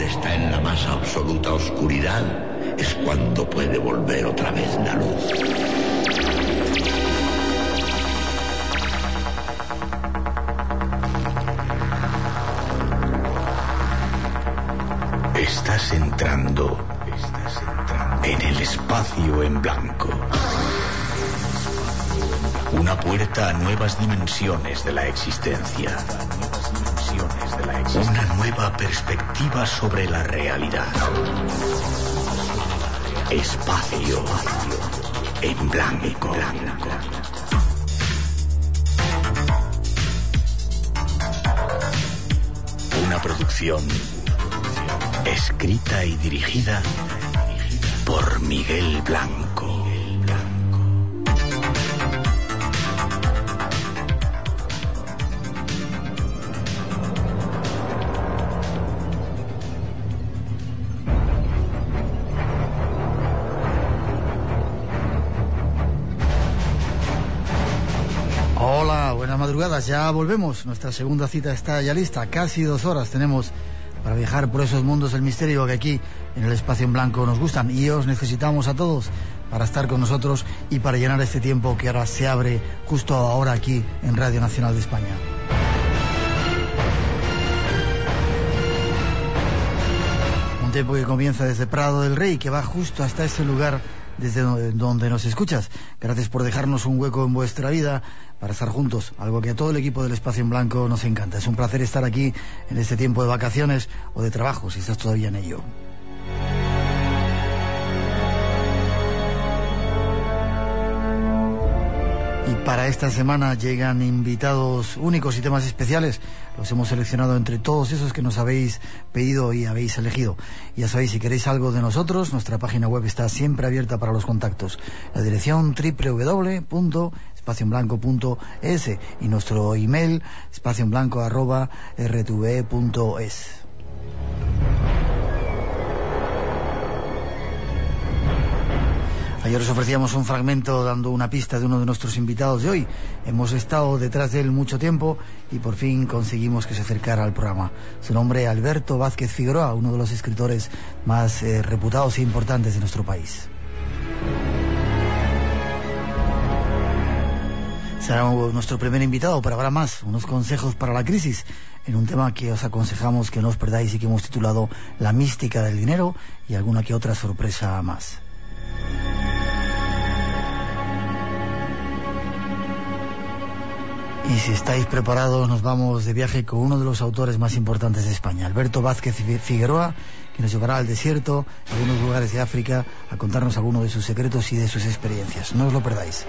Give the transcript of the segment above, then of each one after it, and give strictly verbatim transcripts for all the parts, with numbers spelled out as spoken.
está en la más absoluta oscuridad, es cuando puede volver otra vez la luz. Estás entrando, estás entrando en el espacio en blanco. Una puerta a nuevas dimensiones de la existencia. Una nueva perspectiva sobre la realidad. Espacio en blanco. Una producción escrita y dirigida por Miguel Blanco. Hola, buenas madrugadas, ya volvemos. Nuestra segunda cita está ya lista. Casi dos horas tenemos para viajar por esos mundos del misterio que aquí en el espacio en blanco nos gustan, y os necesitamos a todos para estar con nosotros y para llenar este tiempo que ahora se abre justo ahora aquí en Radio Nacional de España. Un tiempo que comienza desde Prado del Rey, que va justo hasta ese lugar desde donde nos escuchas. Gracias por dejarnos un hueco en vuestra vida para estar juntos, algo que a todo el equipo del Espacio en Blanco nos encanta. Es un placer estar aquí en este tiempo de vacaciones o de trabajo, si estás todavía en ello. Y para esta semana llegan invitados únicos y temas especiales. Los hemos seleccionado entre todos esos que nos habéis pedido y habéis elegido. Ya sabéis, si queréis algo de nosotros, nuestra página web está siempre abierta para los contactos. La dirección doble u doble u doble u punto espacio en blanco punto es y nuestro email espacioenblanco arroba r t v punto es. Ayer os ofrecíamos un fragmento dando una pista de uno de nuestros invitados de hoy. Hemos estado detrás de él mucho tiempo y por fin conseguimos que se acercara al programa. Su nombre, Alberto Vázquez Figueroa, uno de los escritores más eh, reputados e importantes de nuestro país. Será nuestro primer invitado, pero habrá más, unos consejos para la crisis, en un tema que os aconsejamos que no os perdáis y que hemos titulado La mística del dinero, y alguna que otra sorpresa más. Y si estáis preparados, nos vamos de viaje con uno de los autores más importantes de España, Alberto Vázquez Figueroa, que nos llevará al desierto, a algunos lugares de África, a contarnos algunos de sus secretos y de sus experiencias. No os lo perdáis.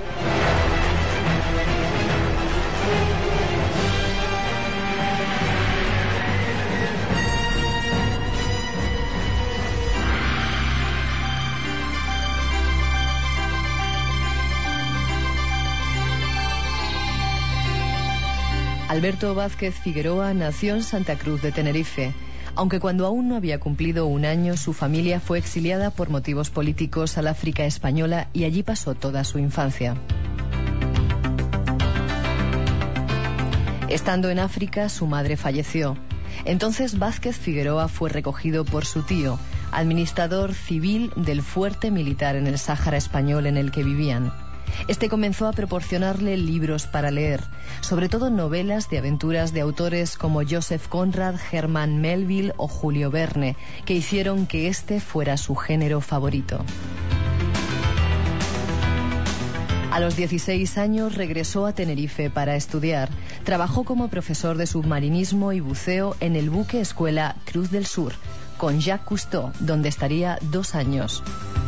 Alberto Vázquez Figueroa nació en Santa Cruz de Tenerife, aunque cuando aún no había cumplido un año su familia fue exiliada por motivos políticos al África española y allí pasó toda su infancia. Estando en África, su madre falleció. Entonces Vázquez Figueroa fue recogido por su tío, administrador civil del fuerte militar en el Sáhara español en el que vivían. Este comenzó a proporcionarle libros para leer, sobre todo novelas de aventuras de autores como Joseph Conrad, Herman Melville o Julio Verne, que hicieron que este fuera su género favorito. A los dieciséis años regresó a Tenerife para estudiar. Trabajó como profesor de submarinismo y buceo en el buque escuela Cruz del Sur, con Jacques Cousteau, donde estaría dos años.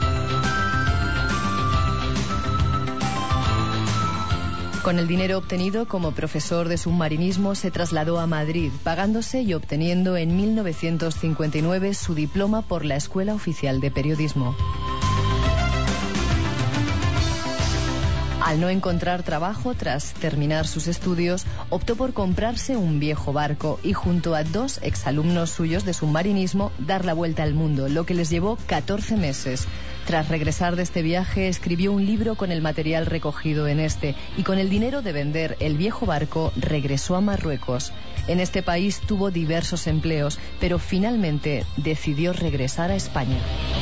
Con el dinero obtenido como profesor de submarinismo se trasladó a Madrid, pagándose y obteniendo en mil novecientos cincuenta y nueve su diploma por la Escuela Oficial de Periodismo. Al no encontrar trabajo tras terminar sus estudios, optó por comprarse un viejo barco y junto a dos exalumnos suyos de submarinismo dar la vuelta al mundo, lo que les llevó catorce meses. Tras regresar de este viaje, escribió un libro con el material recogido en este y con el dinero de vender el viejo barco regresó a Marruecos. En este país tuvo diversos empleos, pero finalmente decidió regresar a España.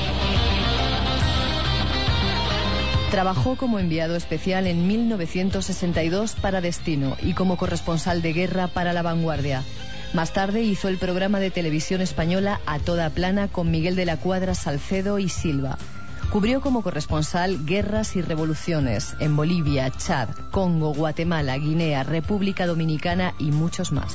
Trabajó como enviado especial en mil novecientos sesenta y dos para Destino y como corresponsal de guerra para La Vanguardia. Más tarde hizo el programa de televisión española A Toda Plana con Miguel de la Cuadra, Salcedo y Silva. Cubrió como corresponsal guerras y revoluciones en Bolivia, Chad, Congo, Guatemala, Guinea, República Dominicana y muchos más.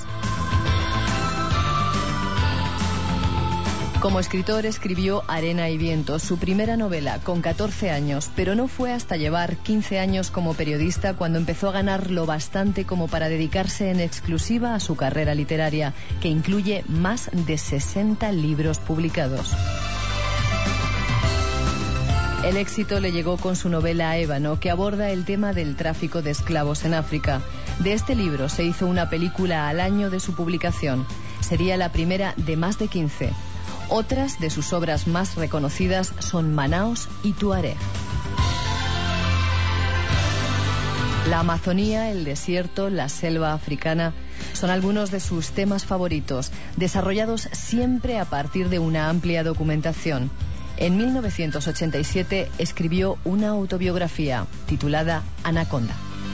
Como escritor escribió Arena y Viento, su primera novela, con catorce años, pero no fue hasta llevar quince años como periodista cuando empezó a ganar lo bastante como para dedicarse en exclusiva a su carrera literaria, que incluye más de sesenta libros publicados. El éxito le llegó con su novela Ébano, que aborda el tema del tráfico de esclavos en África. De este libro se hizo una película al año de su publicación. Sería la primera de más de quince. Otras de sus obras más reconocidas son Manaos y Tuareg. La Amazonía, el desierto, la selva africana son algunos de sus temas favoritos, desarrollados siempre a partir de una amplia documentación. En mil novecientos ochenta y siete escribió una autobiografía titulada Anaconda.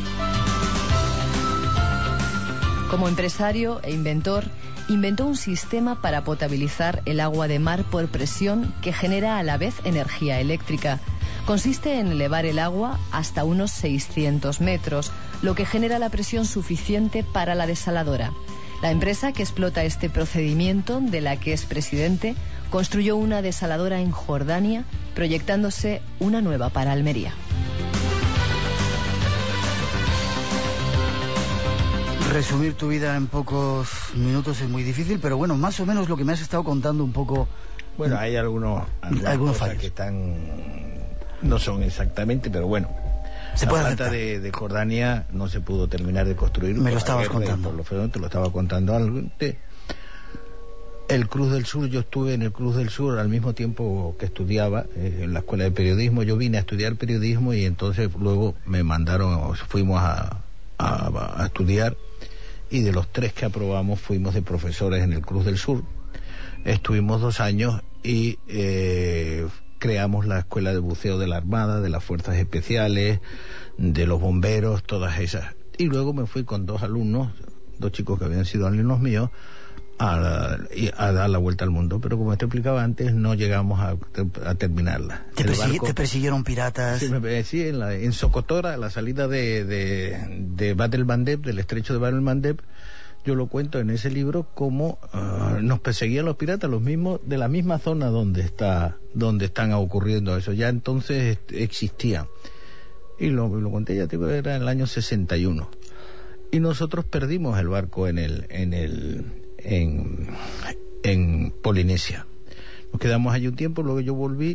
Como empresario e inventor, inventó un sistema para potabilizar el agua de mar por presión que genera a la vez energía eléctrica. Consiste en elevar el agua hasta unos seiscientos metros, lo que genera la presión suficiente para la desaladora. La empresa que explota este procedimiento, de la que es presidente, construyó una desaladora en Jordania, proyectándose una nueva para Almería. Resumir tu vida en pocos minutos es muy difícil, pero bueno, más o menos lo que me has estado contando un poco... Bueno, hay algunos, algunos fallos que están... no son exactamente, pero bueno. Se la puede planta de, de Jordania no se pudo terminar de construir. Me lo estabas contando. Por lo feo, te lo estaba contando antes. El Cruz del Sur, yo estuve en el Cruz del Sur al mismo tiempo que estudiaba eh, en la escuela de periodismo. Yo vine a estudiar periodismo y entonces luego me mandaron, fuimos a, a, a estudiar, y de los tres que aprobamos fuimos de profesores en el Cruz del Sur. Estuvimos dos años y eh, creamos la escuela de buceo de la Armada, de las Fuerzas Especiales, de los bomberos, todas esas. Y luego me fui con dos alumnos, dos chicos que habían sido alumnos míos, a, a dar la vuelta al mundo, pero como te explicaba antes, no llegamos a, a terminarla. ¿Te, persigui barco, ¿Te persiguieron piratas? Sí, me, sí en, la, en Socotora, a la salida de, de, de Bab el Mandeb, del estrecho de Bab el Mandeb. Yo lo cuento en ese libro como uh, nos perseguían los piratas, los mismos de la misma zona donde está, donde están ocurriendo eso. Ya entonces existían. Y lo, lo conté, ya te digo, era en el año sesenta y uno. Y nosotros perdimos el barco en el, en el, en, en Polinesia. Nos quedamos allí un tiempo, luego yo volví.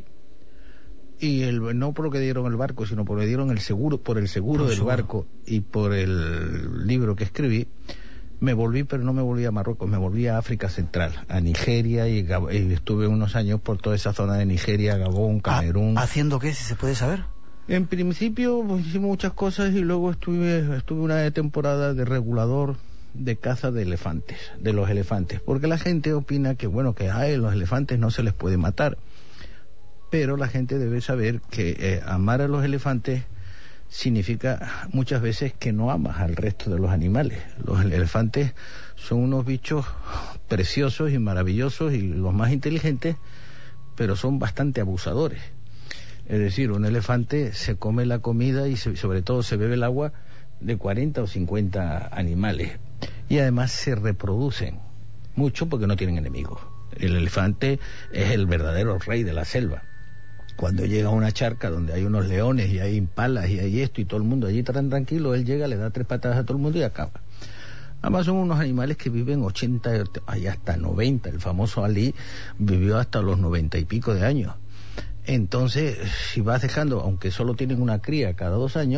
Y el, no por lo que dieron el barco, sino por lo que dieron el seguro, por el seguro por del seguro. barco y por el libro que escribí. Me volví, pero no me volví a Marruecos, me volví a África Central, a Nigeria, y, Gab y estuve unos años por toda esa zona de Nigeria, Gabón, Camerún. ¿Haciendo qué, si se puede saber? En principio pues, hicimos muchas cosas y luego estuve, estuve una temporada de regulador de caza de elefantes, de los elefantes, porque la gente opina que, bueno, que a los elefantes no se les puede matar, pero la gente debe saber que eh, amar a los elefantes significa muchas veces que no amas al resto de los animales. Los elefantes son unos bichos preciosos y maravillosos y los más inteligentes, pero son bastante abusadores. Es decir, un elefante se come la comida y se, sobre todo se bebe el agua de cuarenta o cincuenta animales, y además se reproducen mucho porque no tienen enemigos. El elefante es el verdadero rey de la selva. Cuando llega a una charca donde hay unos leones y hay impalas y hay esto y todo el mundo allí tan tranquilo, él llega, le da tres patadas a todo el mundo y acaba. Además son unos animales que viven ochenta, hay hasta noventa. El famoso Ali vivió hasta los noventa y pico de años. Entonces, si vas dejando, aunque solo tienen una cría cada dos años,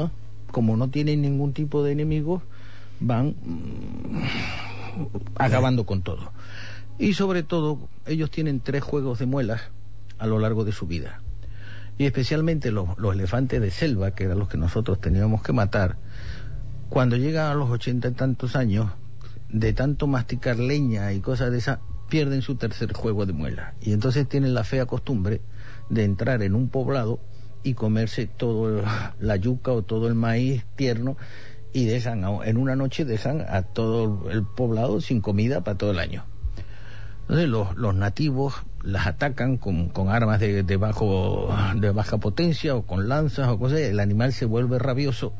como no tienen ningún tipo de enemigos, van mmm, acabando con todo. Y sobre todo, ellos tienen tres juegos de muelas a lo largo de su vida. Y especialmente los, los elefantes de selva, que eran los que nosotros teníamos que matar, cuando llegan a los ochenta y tantos años, de tanto masticar leña y cosas de esas, pierden su tercer juego de muelas. Y entonces tienen la fea costumbre de entrar en un poblado y comerse toda la yuca o todo el maíz tierno, y dejan, en una noche dejan a todo el poblado sin comida para todo el año. Entonces los, los nativos las atacan con, con armas de, de, bajo, de baja potencia o con lanzas o cosas, el animal se vuelve rabioso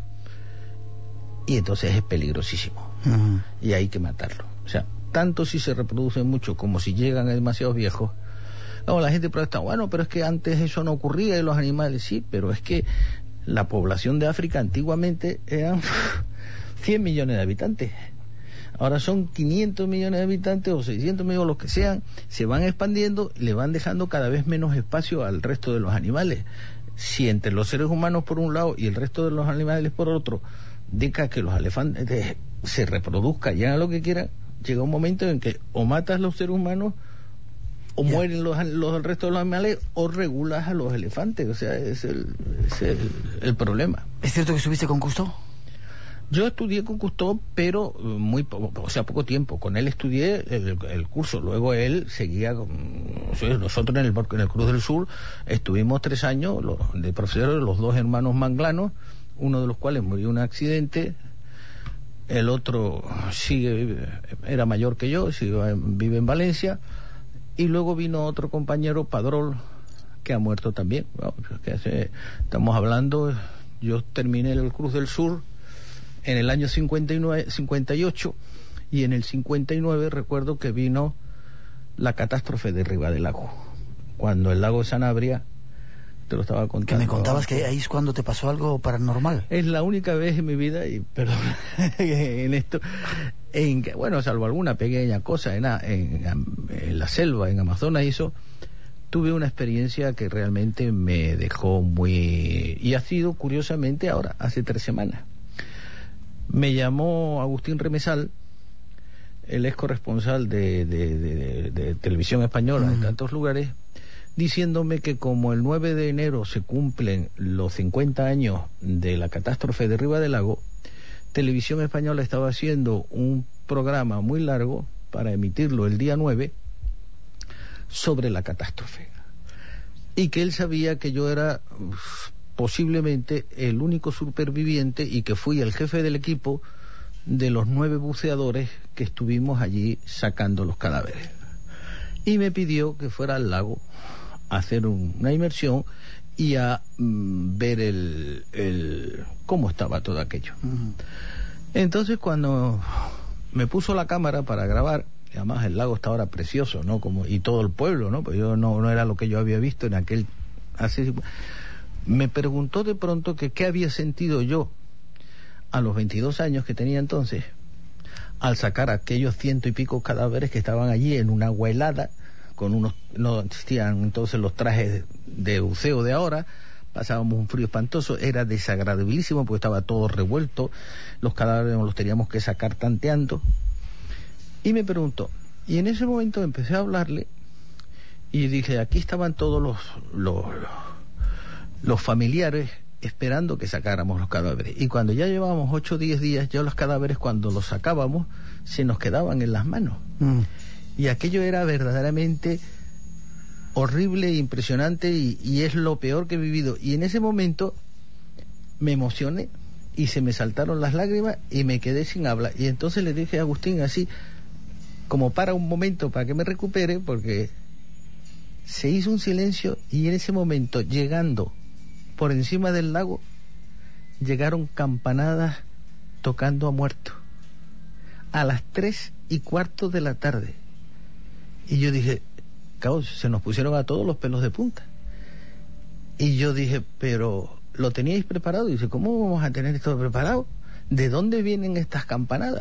y entonces es peligrosísimo. Uh-huh. Y hay que matarlo. O sea, tanto si se reproducen mucho como si llegan a demasiados viejos. No, la gente protesta, bueno, pero es que antes eso no ocurría y los animales sí, pero es que la población de África antiguamente eran cien millones de habitantes. Ahora son quinientos millones de habitantes o seiscientos millones, los que sean, se van expandiendo y le van dejando cada vez menos espacio al resto de los animales. Si entre los seres humanos por un lado y el resto de los animales por otro, deja que los elefantes se reproduzcan y hagan lo que quieran, llega un momento en que o matas a los seres humanos o yeah. mueren los, los el resto de los animales, o regulas a los elefantes. O sea, es el, es el, el problema. ¿Es cierto que estuviste con Cousteau? Yo estudié con Cousteau, pero muy poco, o sea, poco tiempo. Con él estudié el, el curso. Luego él seguía con... Nosotros en el, en el Cruz del Sur estuvimos tres años los, de profesores, los dos hermanos Manglano, uno de los cuales murió en un accidente. El otro sigue, era mayor que yo, sigue, vive en Valencia. Y luego vino otro compañero, Padrol, que ha muerto también. Bueno, que hace, estamos hablando, yo terminé el Cruz del Sur en el año cincuenta y nueve, cincuenta y ocho, y en el cincuenta y nueve recuerdo que vino la catástrofe de Ribadelago, cuando el lago de Sanabria, te lo estaba contando. Que me contabas que ahí es cuando te pasó algo paranormal. Es la única vez en mi vida, y perdón, en esto, en que, bueno, salvo alguna pequeña cosa en, en, en la selva, en Amazonas y eso, tuve una experiencia que realmente me dejó muy... Y ha sido, curiosamente, ahora, hace tres semanas. Me llamó Agustín Remesal, el ex corresponsal de, de, de, de, de Televisión Española mm. en tantos lugares, diciéndome que como el nueve de enero se cumplen los cincuenta años de la catástrofe de Ribadelago, Televisión Española estaba haciendo un programa muy largo para emitirlo el día nueve sobre la catástrofe, y que él sabía que yo era uf, posiblemente el único superviviente y que fui el jefe del equipo de los nueve buceadores que estuvimos allí sacando los cadáveres, y me pidió que fuera al lago a hacer un, una inmersión y a mm, ver el, el cómo estaba todo aquello. Uh-huh. Entonces cuando me puso la cámara para grabar, y además el lago está ahora precioso, ¿no? Como, y todo el pueblo, ¿no? Pues yo no, no era lo que yo había visto en aquel... Hace, me preguntó de pronto que qué había sentido yo a los veintidós años que tenía entonces al sacar aquellos ciento y pico cadáveres que estaban allí en una agua helada, con unos, no existían entonces los trajes de buceo de ahora, pasábamos un frío espantoso, era desagradabilísimo porque estaba todo revuelto, los cadáveres los teníamos que sacar tanteando, y me preguntó, y en ese momento empecé a hablarle y dije, aquí estaban todos los los, los familiares esperando que sacáramos los cadáveres, y cuando ya llevábamos ocho o diez días, ya los cadáveres cuando los sacábamos se nos quedaban en las manos. Mm. Y aquello era verdaderamente horrible e impresionante, y, y es lo peor que he vivido. Y en ese momento me emocioné y se me saltaron las lágrimas y me quedé sin habla. Y entonces le dije a Agustín así, como para un momento, para que me recupere, porque se hizo un silencio, y en ese momento, llegando por encima del lago, llegaron campanadas tocando a muertos a las tres y cuarto de la tarde. Y yo dije, caos, se nos pusieron a todos los pelos de punta. Y yo dije, pero ¿lo teníais preparado? Y dice, ¿cómo vamos a tener esto preparado? ¿De dónde vienen estas campanadas?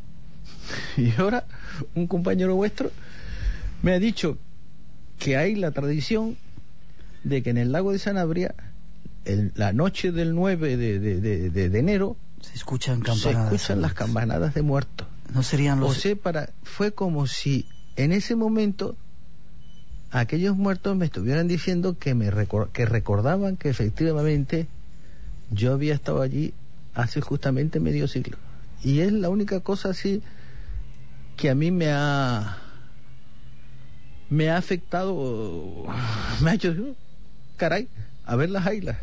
Y ahora un compañero vuestro me ha dicho que hay la tradición de que en el lago de Sanabria el, la noche del nueve de, de, de, de, de enero se escuchan campanadas. Se escuchan las campanadas de muertos. No serían los... O sea, para, fue como si en ese momento aquellos muertos me estuvieran diciendo que me recor- que recordaban que efectivamente yo había estado allí hace justamente medio siglo. Y es la única cosa así que a mí me ha me ha afectado, me ha hecho, caray, a ver las ailas.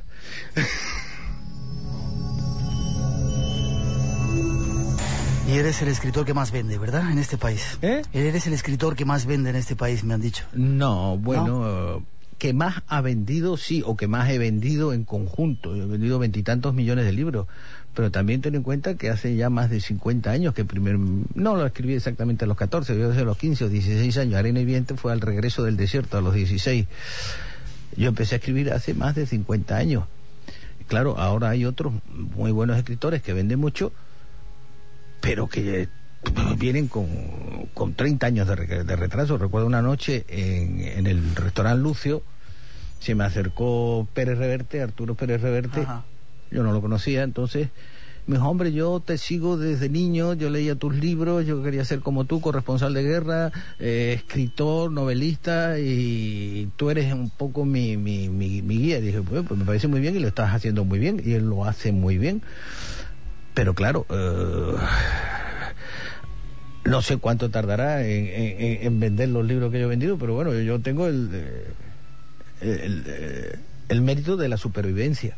Y eres el escritor que más vende, ¿verdad? En este país. ¿Eh? Eres el escritor que más vende en este país, me han dicho. No, bueno, ¿No? Uh, que más ha vendido, sí, o que más he vendido en conjunto. He vendido veintitantos millones de libros, pero también ten en cuenta que hace ya más de cincuenta años que primer, no lo escribí exactamente a los catorce, yo desde los quince o dieciséis años. Arena y Viento fue al regreso del desierto a los dieciséis. Yo empecé a escribir hace más de cincuenta años. Claro, ahora hay otros muy buenos escritores que venden mucho, pero que vienen con, con treinta años de, re, de retraso. Recuerdo una noche en, en el restaurante Lucio, se me acercó Pérez Reverte, Arturo Pérez Reverte. Ajá. Yo no lo conocía, entonces me dijo, hombre, yo te sigo desde niño, yo leía tus libros, yo quería ser como tú, corresponsal de guerra, eh, escritor, novelista, y tú eres un poco mi, mi, mi, mi guía. Y dije, pues, pues me parece muy bien y lo estás haciendo muy bien, y él lo hace muy bien. Pero claro, uh, no sé cuánto tardará en, en, en vender los libros que yo he vendido, pero bueno, yo tengo el, el, el, el mérito de la supervivencia.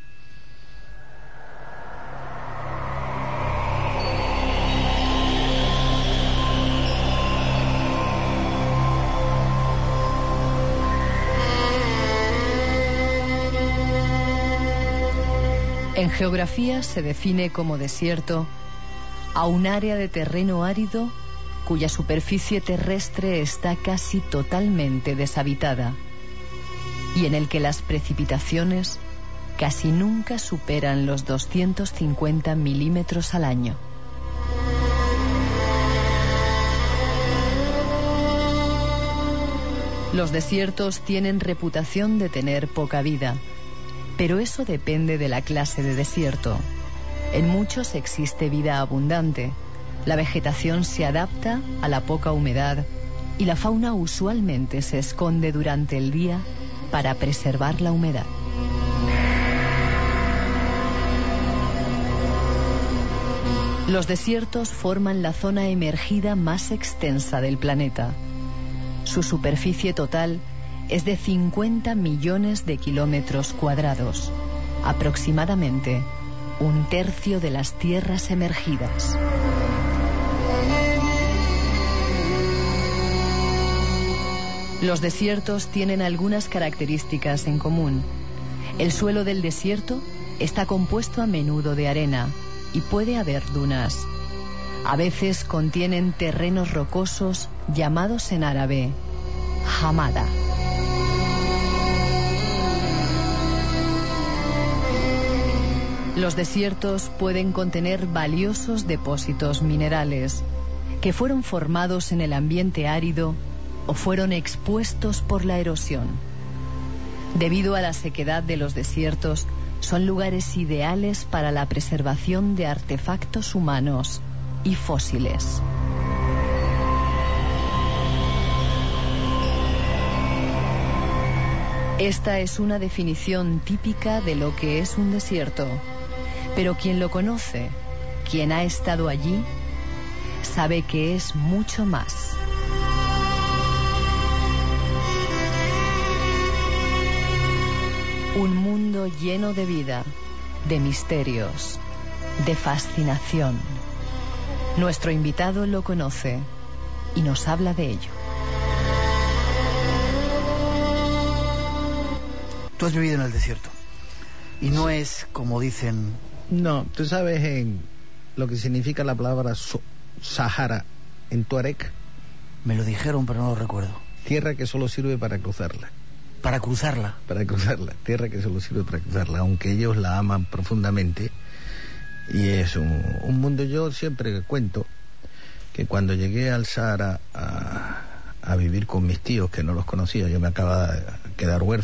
En geografía se define como desierto a un área de terreno árido cuya superficie terrestre está casi totalmente deshabitada y en el que las precipitaciones casi nunca superan los doscientos cincuenta milímetros al año. Los desiertos tienen reputación de tener poca vida, pero eso depende de la clase de desierto. En muchos existe vida abundante, la vegetación se adapta a la poca humedad y la fauna usualmente se esconde durante el día para preservar la humedad. Los desiertos forman la zona emergida más extensa del planeta. Su superficie total es de cincuenta millones de kilómetros cuadrados, aproximadamente un tercio de las tierras emergidas. Los desiertos tienen algunas características en común. El suelo del desierto está compuesto a menudo de arena y puede haber dunas. A veces contienen terrenos rocosos llamados en árabe hamada. Los desiertos pueden contener valiosos depósitos minerales que fueron formados en el ambiente árido o fueron expuestos por la erosión. Debido a la sequedad de los desiertos, son lugares ideales para la preservación de artefactos humanos y fósiles. Esta es una definición típica de lo que es un desierto. Pero quien lo conoce, quien ha estado allí, sabe que es mucho más. Un mundo lleno de vida, de misterios, de fascinación. Nuestro invitado lo conoce y nos habla de ello. Tú has vivido en el desierto y no es como dicen. No, tú sabes en lo que significa la palabra so- Sahara en tuareg. Me lo dijeron, pero no lo recuerdo. Tierra que solo sirve para cruzarla. Para cruzarla. Para cruzarla. Tierra que solo sirve para cruzarla, aunque ellos la aman profundamente. Y es un, un mundo. Yo siempre cuento que cuando llegué al Sahara a, a vivir con mis tíos, que no los conocía, yo me acababa de quedar huérfano,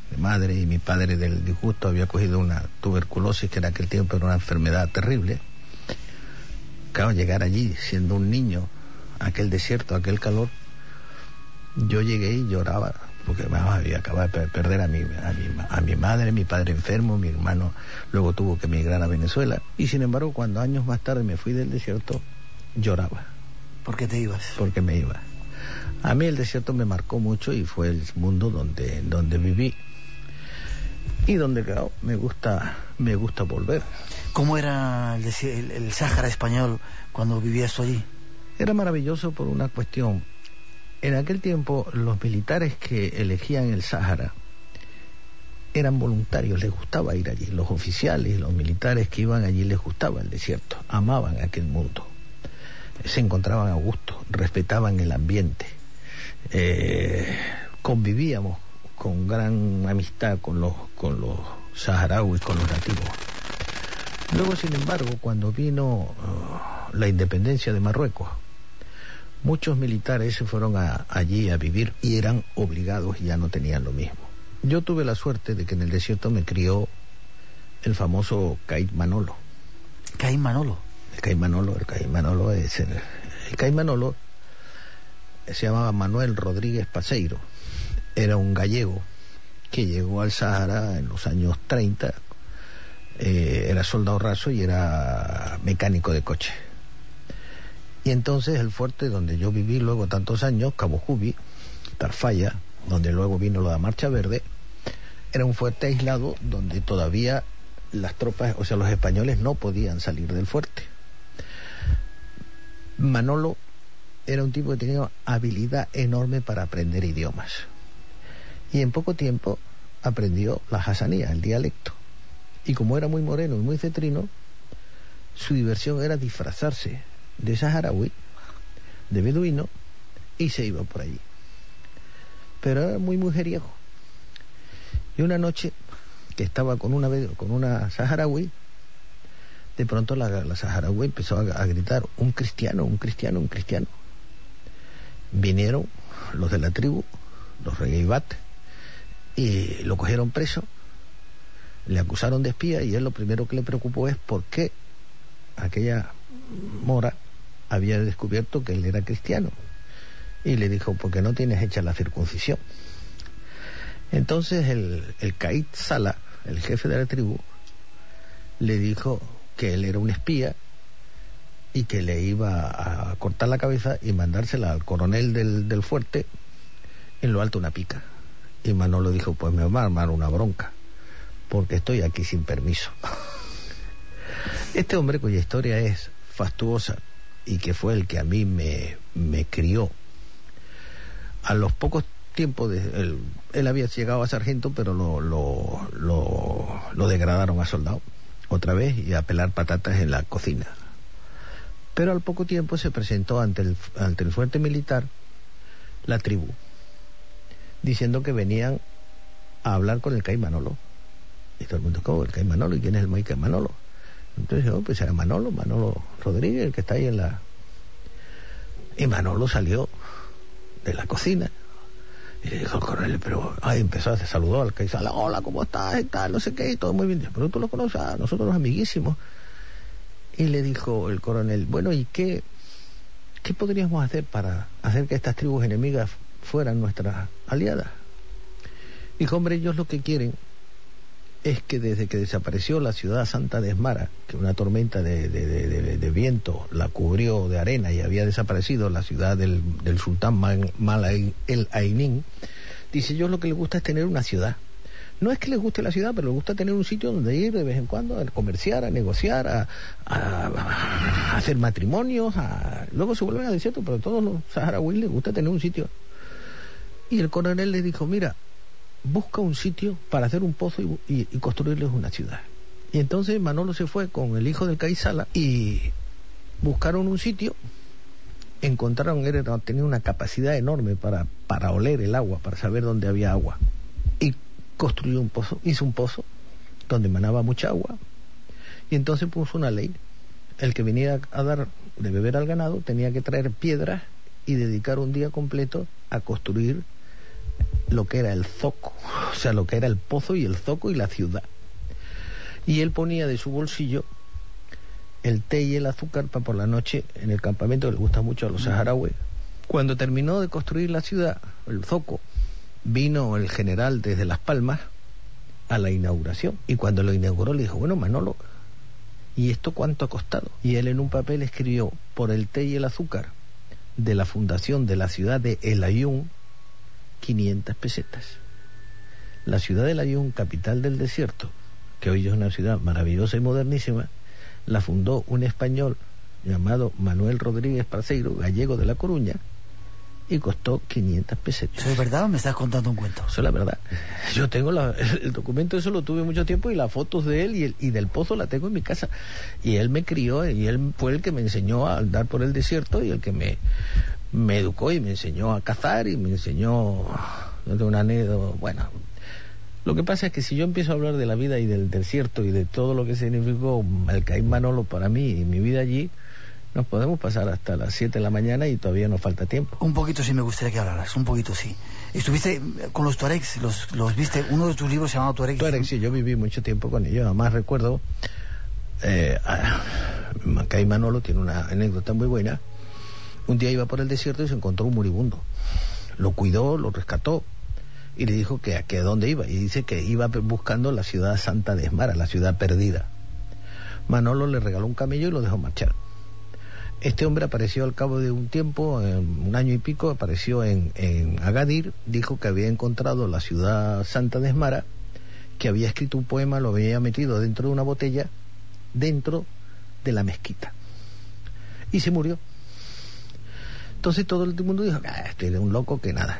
de madre, y mi padre del disgusto había cogido una tuberculosis, que en aquel tiempo era una enfermedad terrible. Claro, llegar allí siendo un niño, aquel desierto, aquel calor, yo llegué y lloraba, porque vamos, había acabado de perder a mi, a, mi, a mi madre, mi padre enfermo, mi hermano luego tuvo que emigrar a Venezuela, y sin embargo cuando años más tarde me fui del desierto, lloraba. ¿Por qué te ibas? Porque me iba. A mí el desierto me marcó mucho y fue el mundo donde, donde viví y donde, claro, me gusta, me gusta volver. ¿Cómo era el, el, el Sáhara español cuando vivías tú allí? Era maravilloso por una cuestión. En aquel tiempo los militares que elegían el Sáhara eran voluntarios, les gustaba ir allí. Los oficiales, los militares que iban allí les gustaba el desierto, amaban aquel mundo. Se encontraban a gusto, respetaban el ambiente. Eh, convivíamos con gran amistad con los, con los saharauis, con los nativos. Luego, sin embargo, cuando vino uh, la independencia de Marruecos, muchos militares se fueron a, allí a vivir y eran obligados y ya no tenían lo mismo. Yo tuve la suerte de que en el desierto me crió el famoso Caid Manolo. ¿Caid Manolo? El Caid Manolo, el Caid Manolo es el, el Caid Manolo se llamaba Manuel Rodríguez Paseiro. Era un gallego que llegó al Sáhara en los años treinta. Eh, era soldado raso y era mecánico de coche. Y entonces el fuerte donde yo viví luego tantos años, Cabo Jubi, Tarfaya, donde luego vino la Marcha Verde, era un fuerte aislado donde todavía las tropas, o sea, los españoles no podían salir del fuerte. Manolo era un tipo que tenía habilidad enorme para aprender idiomas. Y en poco tiempo aprendió la hasanía, el dialecto. Y como era muy moreno y muy cetrino, su diversión era disfrazarse de saharaui, de beduino, y se iba por allí. Pero era muy mujeriego. Y una noche que estaba con una, con una saharaui, de pronto la, la saharaui empezó a, a gritar: un cristiano, un cristiano, un cristiano. Vinieron los de la tribu, los Regueibat, y lo cogieron preso, le acusaron de espía, y él lo primero que le preocupó es por qué aquella mora había descubierto que él era cristiano, y le dijo: porque no tienes hecha la circuncisión. Entonces el, el Caid Sala, el jefe de la tribu, le dijo que él era un espía y que le iba a cortar la cabeza y mandársela al coronel del, del fuerte en lo alto una pica. Y Manolo dijo: pues me va a armar una bronca, porque estoy aquí sin permiso. Este hombre, cuya historia es fastuosa y que fue el que a mí me, me crió, a los pocos tiempos de él, él había llegado a sargento, pero lo, lo, lo, lo degradaron a soldado otra vez y a pelar patatas en la cocina. Pero al poco tiempo se presentó ante el, ante el fuerte militar la tribu, diciendo que venían a hablar con el Caid Manolo. Y todo el mundo: ¿cómo? ¿El Caid Manolo? ¿Y quién es el Caid Manolo? Entonces, oh, pues era Manolo, Manolo Rodríguez, el que está ahí en la... Y Manolo salió de la cocina y le dijo al coronel, pero ahí empezó, se saludó al Caid Sala: hola, ¿cómo estás? Y tal, no sé qué, y todo muy bien. Pero tú lo conoces, a nosotros los amiguísimos. Y le dijo el coronel: bueno, ¿y qué, qué podríamos hacer para hacer que estas tribus enemigas fueran nuestras aliadas? Dijo: hombre, ellos lo que quieren es que desde que desapareció la ciudad santa de Esmara, que una tormenta de, de, de, de, de viento la cubrió de arena y había desaparecido la ciudad del, del sultán Mal el Ainín, dice: ellos lo que les gusta es tener una ciudad. No es que les guste la ciudad, pero les gusta tener un sitio donde ir de vez en cuando a comerciar, a negociar, a, a, a hacer matrimonios, a... luego se vuelven al desierto, pero a todos los saharauis les gusta tener un sitio. Y el coronel le dijo: mira, busca un sitio para hacer un pozo y, y, y construirles una ciudad. Y entonces Manolo se fue con el hijo del Caid Sala y buscaron un sitio, encontraron, era, tenía una capacidad enorme para, para oler el agua, para saber dónde había agua, y construyó un pozo, hizo un pozo donde manaba mucha agua, y entonces puso una ley: el que venía a dar de beber al ganado tenía que traer piedras y dedicar un día completo a construir lo que era el zoco, o sea, lo que era el pozo y el zoco y la ciudad. Y él ponía de su bolsillo el té y el azúcar para por la noche en el campamento, que le gusta mucho a los saharauis. Cuando terminó de construir la ciudad, el zoco, vino el general desde Las Palmas a la inauguración. Y cuando lo inauguró le dijo, bueno, Manolo, ¿y esto cuánto ha costado? Y él en un papel escribió, por el té y el azúcar de la fundación de la ciudad de El Aaiún, quinientas pesetas. La ciudad de El Aaiún, capital del desierto, que hoy es una ciudad maravillosa y modernísima, la fundó un español llamado Manuel Rodríguez Parceiro, gallego de La Coruña, y costó quinientas pesetas. ¿Eso es verdad o me estás contando un cuento? Eso es la verdad. Yo tengo la, el documento, eso lo tuve mucho tiempo, y las fotos de él y, el, y del pozo la tengo en mi casa. Y él me crió, y él fue el que me enseñó a andar por el desierto, y el que me, me educó y me enseñó a cazar, y me enseñó de una anécdota. Bueno, lo que pasa es que si yo empiezo a hablar de la vida y del desierto y de todo lo que significó el Caín Manolo para mí y mi vida allí, nos podemos pasar hasta las siete de la mañana y todavía nos falta tiempo. Un poquito sí me gustaría que hablaras, un poquito sí. Estuviste con los tuaregs, los, los viste, uno de tus libros se llamaba Tuareg. Tuareg, sí, yo viví mucho tiempo con ellos. Además recuerdo, eh, Caín Manolo tiene una anécdota muy buena. Un día iba por el desierto y se encontró un moribundo. Lo cuidó, lo rescató y le dijo que a que dónde iba. Y dice que iba buscando la ciudad santa de Esmara, la ciudad perdida. Manolo le regaló un camello y lo dejó marchar. Este hombre apareció al cabo de un tiempo, un año y pico, apareció en, en Agadir, dijo que había encontrado la ciudad santa de Esmara, que había escrito un poema, lo había metido dentro de una botella, dentro de la mezquita. Y se murió. Entonces todo el mundo dijo, ah, este era un loco que nada.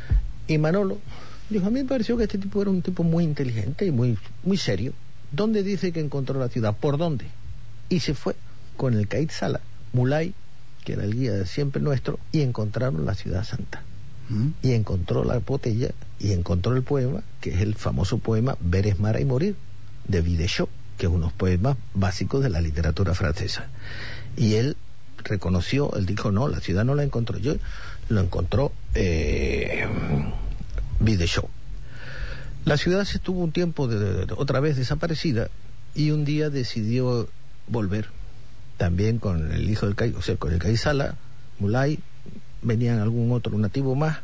Y Manolo dijo, a mí me pareció que este tipo era un tipo muy inteligente y muy, muy serio. ¿Dónde dice que encontró la ciudad? ¿Por dónde? Y se fue con el Caid Sala, Mulay, que era el guía de siempre nuestro, y encontraron la ciudad santa. ¿Mm? Y encontró la botella y encontró el poema, que es el famoso poema Ver Esmara y morir, de Videchaud, que es unos poemas básicos de la literatura francesa. Y él reconoció, él dijo, no, la ciudad no la encontró yo, lo encontró eh, Videchaud. La ciudad se estuvo un tiempo de, de, otra vez desaparecida, y un día decidió volver. También con el hijo del Caid, o sea, con el Caid Sala, Mulay, venían algún otro nativo más,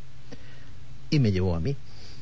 y me llevó a mí.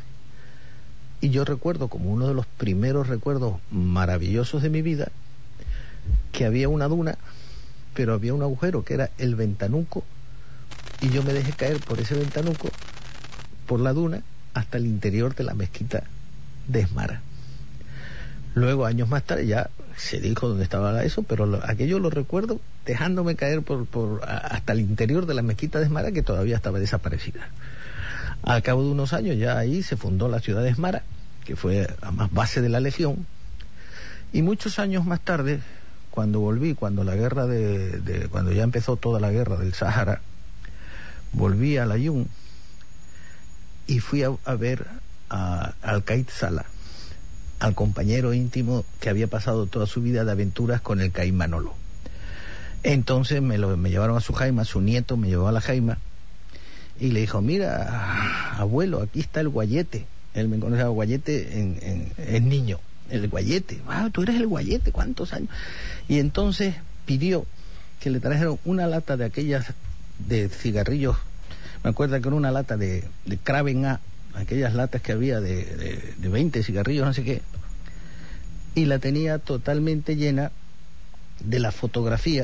Y yo recuerdo, como uno de los primeros recuerdos maravillosos de mi vida, que había una duna, pero había un agujero que era el ventanuco, y yo me dejé caer por ese ventanuco, por la duna, hasta el interior de la mezquita de Esmara. Luego, años más tarde, ya se dijo dónde estaba eso, pero lo, aquello lo recuerdo dejándome caer por, por a, hasta el interior de la mezquita de Esmara, que todavía estaba desaparecida. Al cabo de unos años ya ahí se fundó la ciudad de Esmara, que fue además base de la legión, y muchos años más tarde, cuando volví, cuando la guerra de, de cuando ya empezó toda la guerra del Sahara, volví al Aaiún y fui a, a ver a, al Caid Sala, al compañero íntimo que había pasado toda su vida de aventuras con el Caín Manolo. Entonces me, lo, me llevaron a su jaima, su nieto me llevó a la jaima y le dijo, mira, abuelo, aquí está el guayete. Él me conocía guayete en, en, en niño, el guayete. Ah, tú eres el guayete, ¿cuántos años? Y entonces pidió que le trajeran una lata de aquellas de cigarrillos. Me acuerdo que era una lata de, de Kraven A, aquellas latas que había de, de, de veinte cigarrillos, no sé qué, y la tenía totalmente llena de las fotografías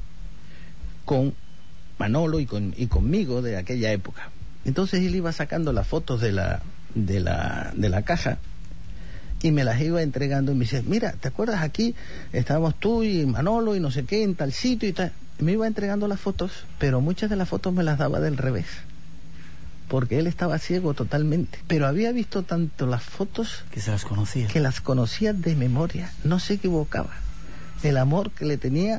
con Manolo y, con, y conmigo de aquella época. Entonces él iba sacando las fotos de la, de la, de la caja y me las iba entregando y me dice, mira, ¿te acuerdas aquí? Estábamos tú y Manolo y no sé qué en tal sitio y tal. Y me iba entregando las fotos, pero muchas de las fotos me las daba del revés, porque él estaba ciego totalmente, pero había visto tanto las fotos que se las conocía, que las conocía de memoria, no se equivocaba. El amor que le tenía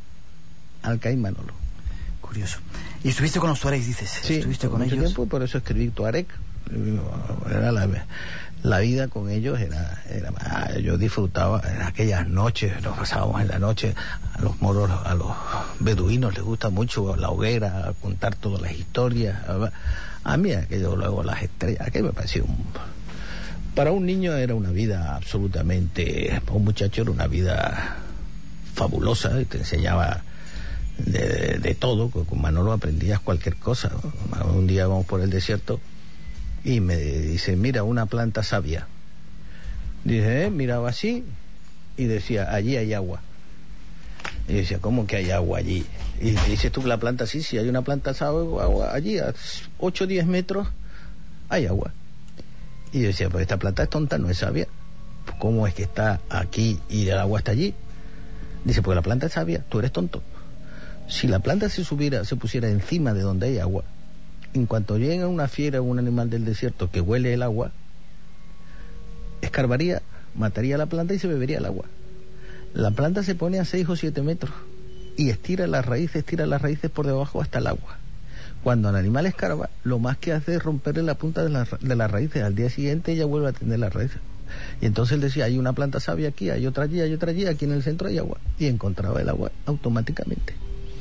al Caín Manolo. Curioso. ¿Y estuviste con los tuaregs, dices? Sí, estuviste con mucho ellos tiempo, por eso escribí Tuareg, Era la, la vida con ellos era, era yo disfrutaba en aquellas noches, nos pasábamos en la noche, a los moros, a los beduinos les gusta mucho la hoguera, contar todas las historias. A mí aquello, luego las estrellas, aquello me parecía un... Para un niño era una vida absolutamente, para un muchacho era una vida fabulosa, y te enseñaba de, de todo. Con Manolo aprendías cualquier cosa. Un día vamos por el desierto y me dice, mira, una planta sabia. Dice, eh, miraba así y decía, allí hay agua. Y decía, ¿cómo que hay agua allí? Y dices tú que la planta, sí, sí, hay una planta sabia, agua allí, a ocho o diez metros hay agua. Y yo decía, pues esta planta es tonta, no es sabia. ¿Cómo es que está aquí y el agua está allí? Dice, pues la planta es sabia, tú eres tonto. Si la planta se subiera, se pusiera encima de donde hay agua, en cuanto llega una fiera o un animal del desierto que huele el agua, escarbaría, mataría la planta y se bebería el agua. La planta se pone a seis o siete metros y estira las raíces, estira las raíces por debajo hasta el agua. Cuando el animal escarba, lo más que hace es romperle la punta de, la, de las raíces. Al día siguiente ella vuelve a tender las raíces. Y entonces él decía, hay una planta sabia aquí, hay otra allí, hay otra allí, aquí en el centro hay agua. Y encontraba el agua automáticamente.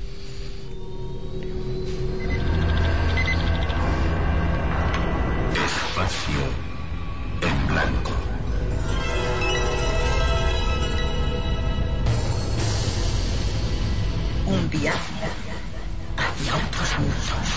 Espacio en blanco. Un viaje hacia otros mundos.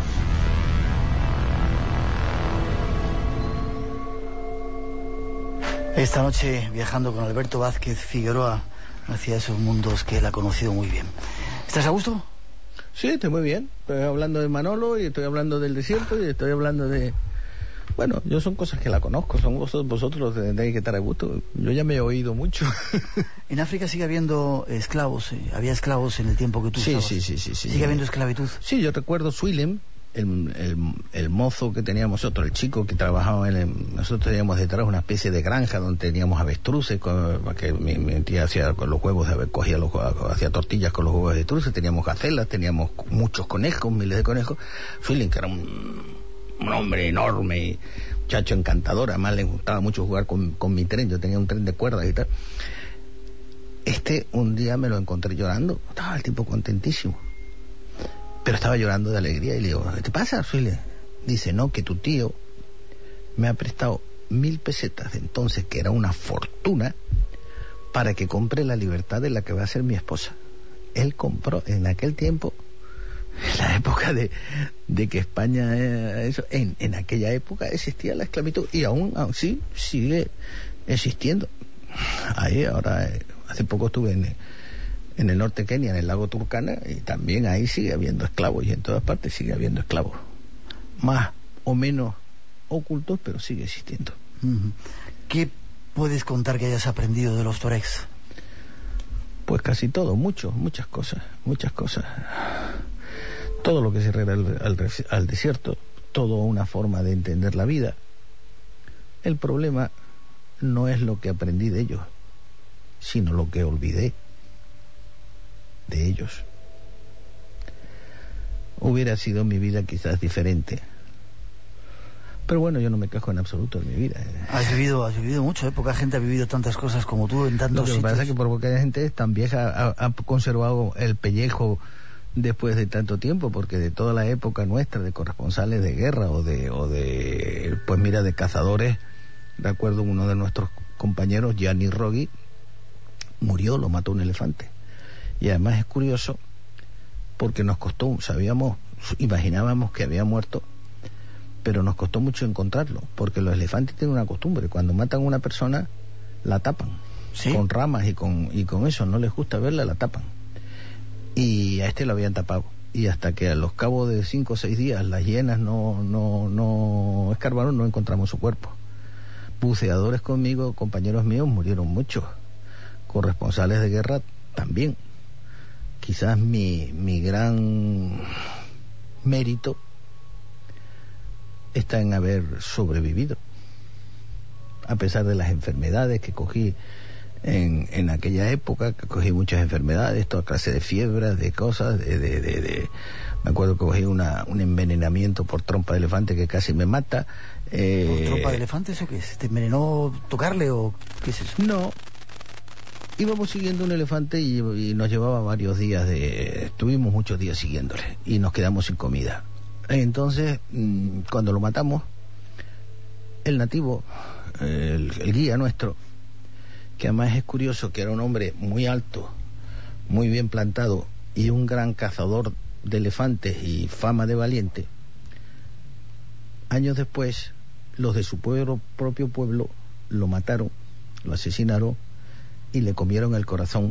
Esta noche viajando con Alberto Vázquez Figueroa hacia esos mundos que él ha conocido muy bien. ¿Estás a gusto? Sí, estoy muy bien. Estoy hablando de Manolo y estoy hablando del desierto y estoy hablando de... Bueno, yo son cosas que la conozco, son vosotros, vosotros tenéis que estar a gusto. Yo ya me he oído mucho. En África sigue habiendo esclavos, eh, había esclavos en el tiempo que tú sí, estabas. Sí, sí, sí, sí. ¿Sigue habiendo esclavitud? Sí, yo recuerdo Swilem, el, el, el mozo que teníamos nosotros, el chico que trabajaba en el, nosotros teníamos detrás una especie de granja donde teníamos avestruces, con, que mi, mi tía hacía con los huevos, de, cogía los, hacía tortillas con los huevos de avestruces, teníamos gacelas, teníamos muchos conejos, miles de conejos. Swilem, que era un... un hombre enorme, muchacho encantador, además le gustaba mucho jugar con, con mi tren, yo tenía un tren de cuerdas y tal. Este un día me lo encontré llorando, estaba el tipo contentísimo, pero estaba llorando de alegría y le digo, ¿qué te pasa, Suile? Dice, no, que tu tío me ha prestado mil pesetas de entonces, que era una fortuna, para que compre la libertad de la que va a ser mi esposa. Él compró en aquel tiempo, en la época de, de que España era eso, en, en aquella época existía la esclavitud y aún así sigue existiendo. Ahí ahora, hace poco estuve en, en el norte de Kenia, en el lago Turkana, y también ahí sigue habiendo esclavos, y en todas partes sigue habiendo esclavos, más o menos ocultos, pero sigue existiendo. ¿Qué puedes contar que hayas aprendido de los tuaregs? Pues casi todo, mucho, muchas cosas, muchas cosas. Todo lo que se refiere al, al, al desierto, toda una forma de entender la vida. El problema no es lo que aprendí de ellos, sino lo que olvidé de ellos. Hubiera sido mi vida quizás diferente, pero bueno, yo no me quejo en absoluto de mi vida. Has vivido, has vivido mucho, ¿eh? Poca gente ha vivido tantas cosas como tú en tantos sitios. Lo que pasa es que por poca gente tan vieja ha, ha conservado el pellejo después de tanto tiempo, porque de toda la época nuestra de corresponsales de guerra o de, o de pues mira, de cazadores, recuerdo uno de nuestros compañeros, Gianni Roghi, murió, lo mató un elefante. Y además es curioso porque nos costó, sabíamos, imaginábamos que había muerto, pero nos costó mucho encontrarlo, porque los elefantes tienen una costumbre, cuando matan a una persona la tapan, ¿sí?, con ramas y con, y con eso, no les gusta verla, la tapan. Y a este lo habían tapado, y hasta que a los cabos de cinco o seis días las hienas no, no, no escarbaron, no encontramos su cuerpo. Buceadores conmigo, compañeros míos, murieron muchos, corresponsales de guerra también. Quizás mi, mi gran mérito está en haber sobrevivido, a pesar de las enfermedades que cogí en, en aquella época, que cogí muchas enfermedades, toda clase de fiebres, de cosas, de, de, de, de... me acuerdo que cogí una, un envenenamiento por trompa de elefante que casi me mata. Eh... ¿Por trompa de elefante eso qué es? ¿Te envenenó tocarle o qué es eso? No, íbamos siguiendo un elefante y, y nos llevaba varios días de... estuvimos muchos días siguiéndole y nos quedamos sin comida. Entonces, mmm, cuando lo matamos, el nativo, el, el guía nuestro, que además es curioso que era un hombre muy alto, muy bien plantado y un gran cazador de elefantes y fama de valiente, años después los de su pueblo, propio pueblo lo mataron, lo asesinaron y le comieron el corazón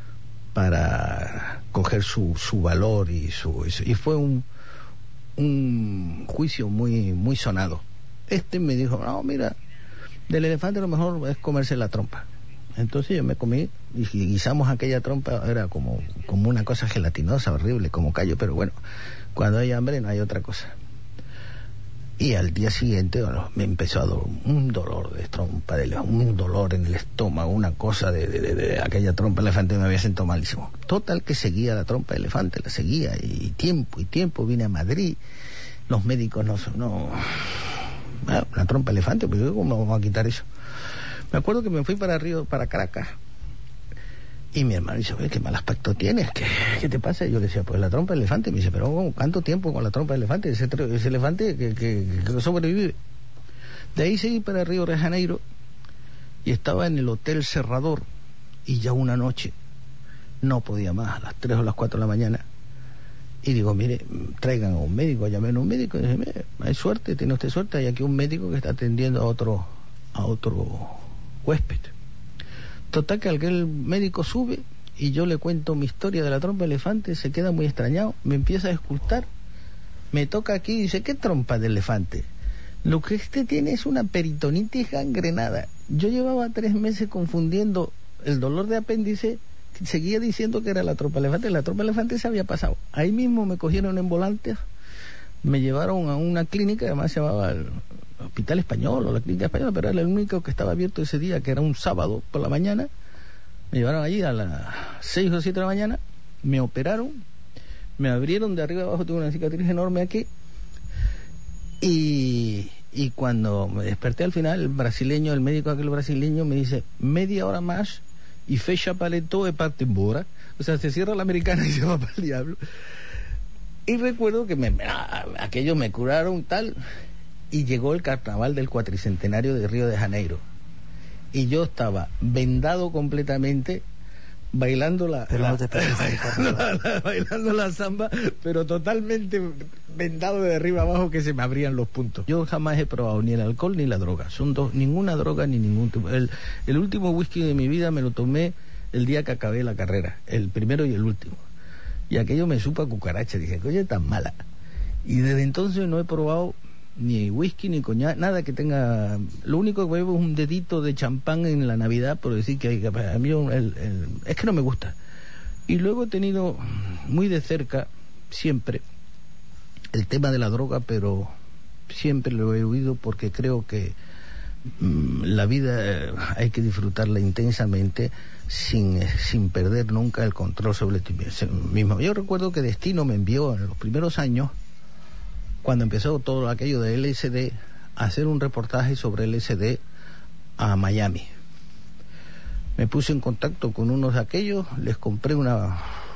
para coger su, su valor y su y fue un un juicio muy muy sonado. Este me dijo, no, mira, del elefante lo mejor es comerse la trompa. Entonces yo me comí y guisamos aquella trompa, era como, como una cosa gelatinosa, horrible, como callo, pero bueno, cuando hay hambre no hay otra cosa. Y al día siguiente, bueno, me empezó a dar un dolor de trompa, de, un dolor en el estómago, una cosa de, de, de, de aquella trompa de elefante, me había sentido malísimo. Total que seguía la trompa de elefante, la seguía, y tiempo y tiempo vine a Madrid, los médicos no... no bueno, la trompa de elefante, pues ¿cómo vamos a quitar eso? Me acuerdo que me fui para Río, para Caracas, y mi hermano dice, oye, qué mal aspecto tienes, ¿qué, qué te pasa? Y yo le decía, pues la trompa de elefante. Me dice, pero ¿cuánto tiempo con la trompa de elefante? Ese, ese elefante que, que, que sobrevive. De ahí seguí para Río de Janeiro, y estaba en el Hotel Serrador, y ya una noche no podía más, a las tres o las cuatro de la mañana, y digo, mire, traigan a un médico, llamen a un médico, y dice, mire, hay suerte, tiene usted suerte, hay aquí un médico que está atendiendo a otro, a otro huésped. Total que aquel médico sube y yo le cuento mi historia de la trompa de elefante, se queda muy extrañado, me empieza a escultar, me toca aquí y dice, ¿qué trompa de elefante? Lo que este tiene es una peritonitis gangrenada. Yo llevaba tres meses confundiendo el dolor de apéndice, seguía diciendo que era la trompa de elefante, la trompa de elefante se había pasado. Ahí mismo me cogieron en volantes, me llevaron a una clínica, además se llamaba el Hospital Español o la Clínica Española, pero era el único que estaba abierto ese día, que era un sábado por la mañana. Me llevaron allí a las seis o siete de la mañana, me operaron, me abrieron de arriba abajo, tuve una cicatriz enorme aquí, y, y cuando me desperté al final, el brasileño, el médico aquel brasileño me dice, media hora más y fecha paletó e parte embora, o sea, se cierra la americana y se va para el diablo. Y recuerdo que me, aquello me curaron tal, y llegó el carnaval del cuatricentenario de Río de Janeiro, y yo estaba vendado completamente, bailando la, pero la, no te bailando, la, la, bailando la samba, pero totalmente vendado de arriba abajo, que se me abrían los puntos. Yo jamás he probado ni el alcohol ni la droga, son dos, ninguna droga ni ningún tipo. El, el último whisky de mi vida me lo tomé el día que acabé la carrera, el primero y el último, y aquello me supo a cucaracha. Dije, oye, tan mala. Y desde entonces no he probado ni whisky, ni coñac, nada que tenga... Lo único que bebo es un dedito de champán en la Navidad, por decir que hay, a mí el, el, es que no me gusta. Y luego he tenido muy de cerca, siempre, el tema de la droga, pero siempre lo he huido porque creo que mmm, la vida hay que disfrutarla intensamente sin, sin perder nunca el control sobre ti mismo. Yo recuerdo que Destino me envió en los primeros años, cuando empezó todo aquello de L S D, a hacer un reportaje sobre L S D a Miami. Me puse en contacto con unos de aquellos, les compré una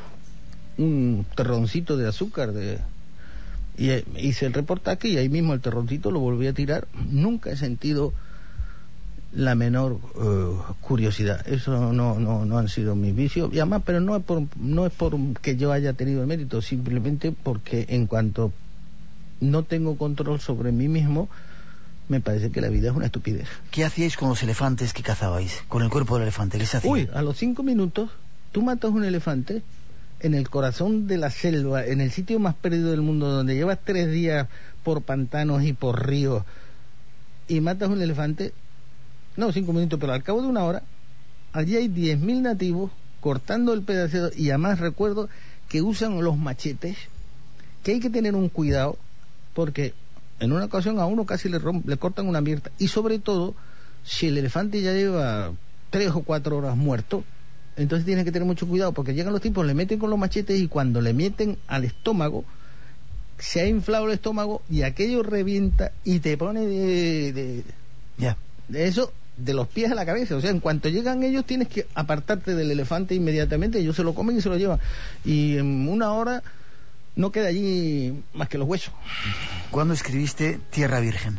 un terroncito de azúcar de, y hice el reportaje, y ahí mismo el terroncito lo volví a tirar. Nunca he sentido la menor uh, curiosidad. Eso no, no, no han sido mis vicios, y además, pero no es por, no es por que yo haya tenido el mérito, simplemente porque en cuanto no tengo control sobre mí mismo, me parece que la vida es una estupidez. ¿Qué hacíais con los elefantes que cazabais? Con el cuerpo del elefante, ¿qué se hacía? Uy, a los cinco minutos, tú matas un elefante en el corazón de la selva, en el sitio más perdido del mundo, donde llevas tres días por pantanos y por ríos, y matas un elefante, no cinco minutos, pero al cabo de una hora, allí hay diez mil nativos cortando el pedacito, y además recuerdo que usan los machetes, que hay que tener un cuidado, porque en una ocasión a uno casi le, romp, le cortan una mierda, y sobre todo si el elefante ya lleva tres o cuatro horas muerto. Entonces tienes que tener mucho cuidado, porque llegan los tipos, le meten con los machetes y cuando le meten al estómago, se ha inflado el estómago y aquello revienta y te pone de, de, yeah. de eso, de los pies a la cabeza. O sea, en cuanto llegan ellos tienes que apartarte del elefante inmediatamente. Ellos se lo comen y se lo llevan, y en una hora no queda allí más que los huesos. ¿Cuándo escribiste Tierra Virgen?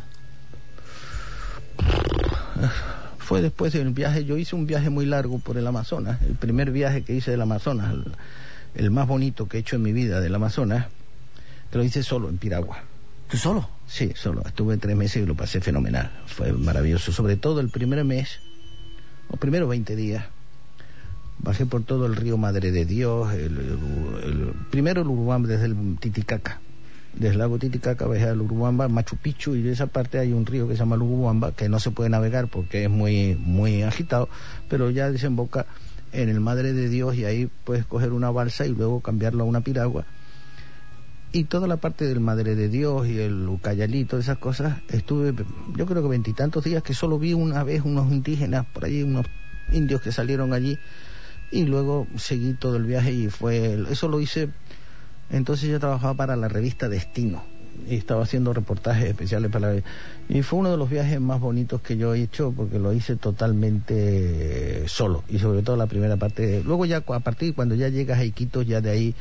Fue después del viaje. Yo hice un viaje muy largo por el Amazonas, el primer viaje que hice del Amazonas, el, el más bonito que he hecho en mi vida del Amazonas, que lo hice solo en piragua. ¿Tú solo? Sí, solo. Estuve tres meses y lo pasé fenomenal. Fue maravilloso. Sobre todo el primer mes, los primeros veinte días, bajé por todo el río Madre de Dios, el, el, el, primero el Urubamba, desde el Titicaca. Desde el lago Titicaca bajé al Urubamba, Machu Picchu, y de esa parte hay un río que se llama el Urubamba, que no se puede navegar porque es muy, muy agitado, pero ya desemboca en el Madre de Dios, y ahí puedes coger una balsa y luego cambiarlo a una piragua. Y toda la parte del Madre de Dios y el Ucayalí, todas esas cosas, estuve, yo creo que veintitantos días, que solo vi una vez unos indígenas por allí, unos indios que salieron allí, y luego seguí todo el viaje. Y fue, eso lo hice, entonces yo trabajaba para la revista Destino y estaba haciendo reportajes especiales para la, y fue uno de los viajes más bonitos que yo he hecho, porque lo hice totalmente solo, y sobre todo la primera parte. Luego ya a partir cuando ya llegas a Iquitos, ya de ahí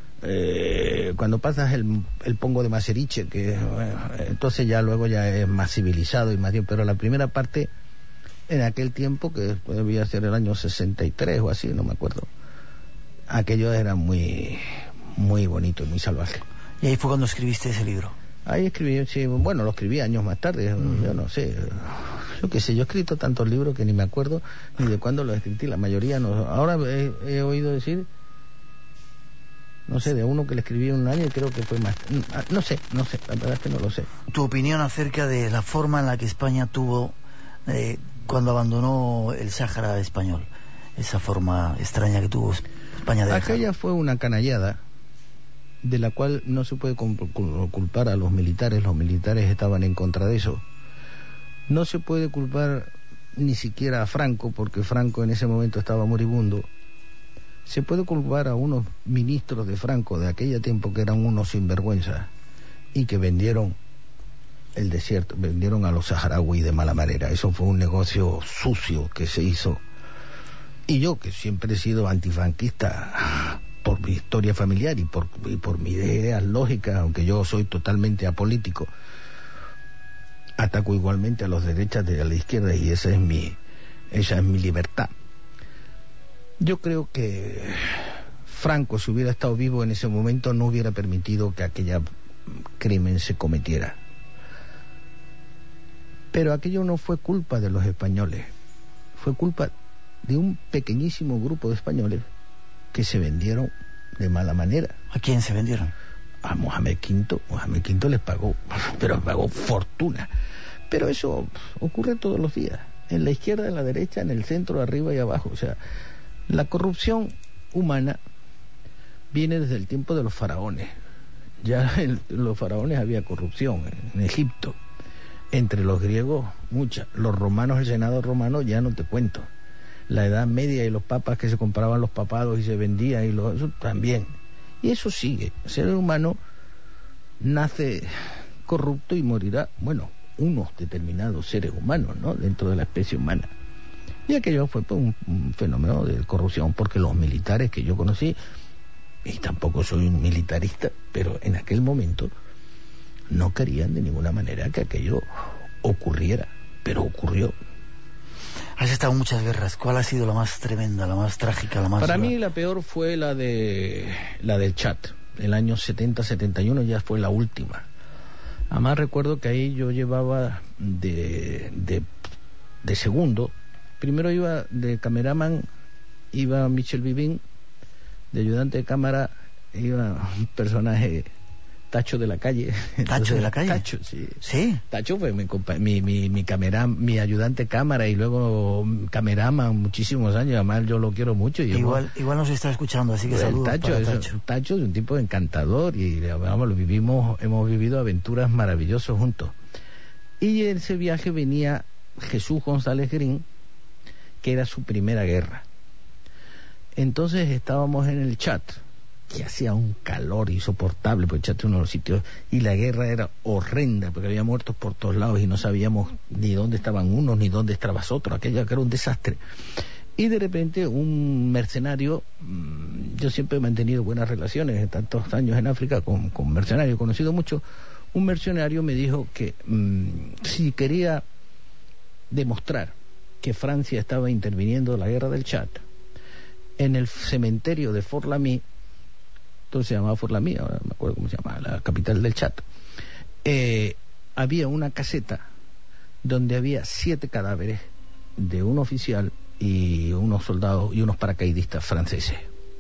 Eh, cuando pasas el, el Pongo de Maseriche, que bueno, entonces ya luego ya es más civilizado y más bien, pero la primera parte en aquel tiempo, que debía ser el año sesenta y tres o así, no me acuerdo, aquello era muy muy bonito y muy salvaje. Y ahí fue cuando escribiste ese libro. Ahí escribí, sí, bueno, lo escribí años más tarde, mm. yo no sé, yo qué sé, yo he escrito tantos libros que ni me acuerdo ni de cuándo los escribí, la mayoría no. Ahora he, he oído decir, no sé, de uno que le escribí un año y creo que fue más. No sé, no sé, la verdad es que no lo sé. Tu opinión acerca de la forma en la que España tuvo eh, cuando abandonó el Sáhara español, esa forma extraña que tuvo España de aquella dejarlo. Fue una canallada de la cual no se puede culpar a los militares. Los militares estaban en contra de eso. No se puede culpar ni siquiera a Franco, porque Franco en ese momento estaba moribundo. Se puede culpar a unos ministros de Franco de aquella tiempo que eran unos sinvergüenzas y que vendieron el desierto, vendieron a los saharauis de mala manera. Eso fue un negocio sucio que se hizo. Y yo, que siempre he sido antifranquista por mi historia familiar y por, y por mis ideas lógicas, aunque yo soy totalmente apolítico, ataco igualmente a los derechas de la izquierda, y esa es mi, esa es mi libertad. Yo creo que Franco, si hubiera estado vivo en ese momento, no hubiera permitido que aquella crimen se cometiera. Pero aquello no fue culpa de los españoles, fue culpa de un pequeñísimo grupo de españoles que se vendieron de mala manera. ¿A quién se vendieron? A Mohamed quinto. Mohamed quinto les pagó, pero pagó fortuna. Pero eso ocurre todos los días, en la izquierda, en la derecha, en el centro, arriba y abajo. O sea, la corrupción humana viene desde el tiempo de los faraones. Ya en los faraones había corrupción, en Egipto. Entre los griegos, mucha. Los romanos, el Senado romano, ya no te cuento. La Edad Media y los papas que se compraban los papados y se vendían, y lo, eso también. Y eso sigue. El ser humano nace corrupto y morirá, bueno, unos determinados seres humanos, ¿no?, dentro de la especie humana. Y aquello fue pues, un, un fenómeno de corrupción, porque los militares que yo conocí, y tampoco soy un militarista, pero en aquel momento no querían de ninguna manera que aquello ocurriera, pero ocurrió. Has estado en muchas guerras. ¿Cuál ha sido la más tremenda, la más trágica, la más Para dura? mí la peor fue la de la del Chad, el año setenta setenta y uno, ya fue la última. Además recuerdo que ahí yo llevaba de, de, de segundo. Primero iba de cameraman, iba Michel Vivín, de ayudante de cámara iba un personaje, Tacho de la Calle. ¿Tacho Entonces, de la Calle? Tacho, sí. ¿Sí? Tacho fue mi, mi, mi, mi, camera, mi ayudante cámara y luego cameraman muchísimos años. Además yo lo quiero mucho. Y igual, hemos, igual nos está escuchando, así que saludos Tacho, para es, Tacho. Tacho es un tipo encantador y vamos, lo vivimos, hemos vivido aventuras maravillosas juntos. Y en ese viaje venía Jesús González Green, que era su primera guerra. Entonces estábamos en el Chad, que hacía un calor insoportable, porque el Chad es uno de los sitios, y la guerra era horrenda, porque había muertos por todos lados y no sabíamos ni dónde estaban unos ni dónde estaban otros, aquello era un desastre. Y de repente un mercenario, yo siempre he mantenido buenas relaciones de tantos años en África con, con mercenarios, he conocido mucho, un mercenario me dijo que mmm, si quería demostrar que Francia estaba interviniendo en la guerra del Chad, en el cementerio de Fort Lamy, entonces se llamaba Fort Lamy, ahora no me acuerdo cómo se llama, la capital del Chad, eh, había una caseta donde había siete cadáveres de un oficial y unos soldados y unos paracaidistas franceses,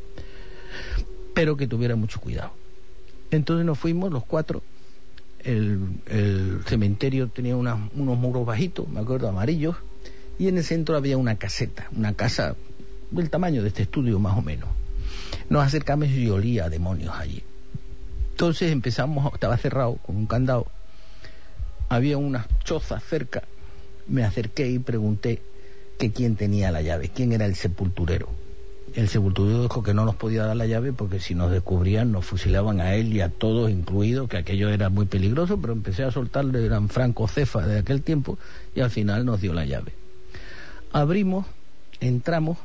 pero que tuvieran mucho cuidado. Entonces nos fuimos los cuatro. El, el cementerio tenía unas, unos muros bajitos, me acuerdo, amarillos, y en el centro había una caseta, una casa del tamaño de este estudio más o menos. Nos acercamos y olía a demonios allí. Entonces empezamos, estaba cerrado con un candado, había unas chozas cerca, me acerqué y pregunté que quién tenía la llave, quién era el sepulturero. El sepulturero dijo que no nos podía dar la llave porque si nos descubrían nos fusilaban a él y a todos incluidos, que aquello era muy peligroso, pero empecé a soltarle, eran Franco Cefa de aquel tiempo, y al final nos dio la llave. Abrimos, entramos,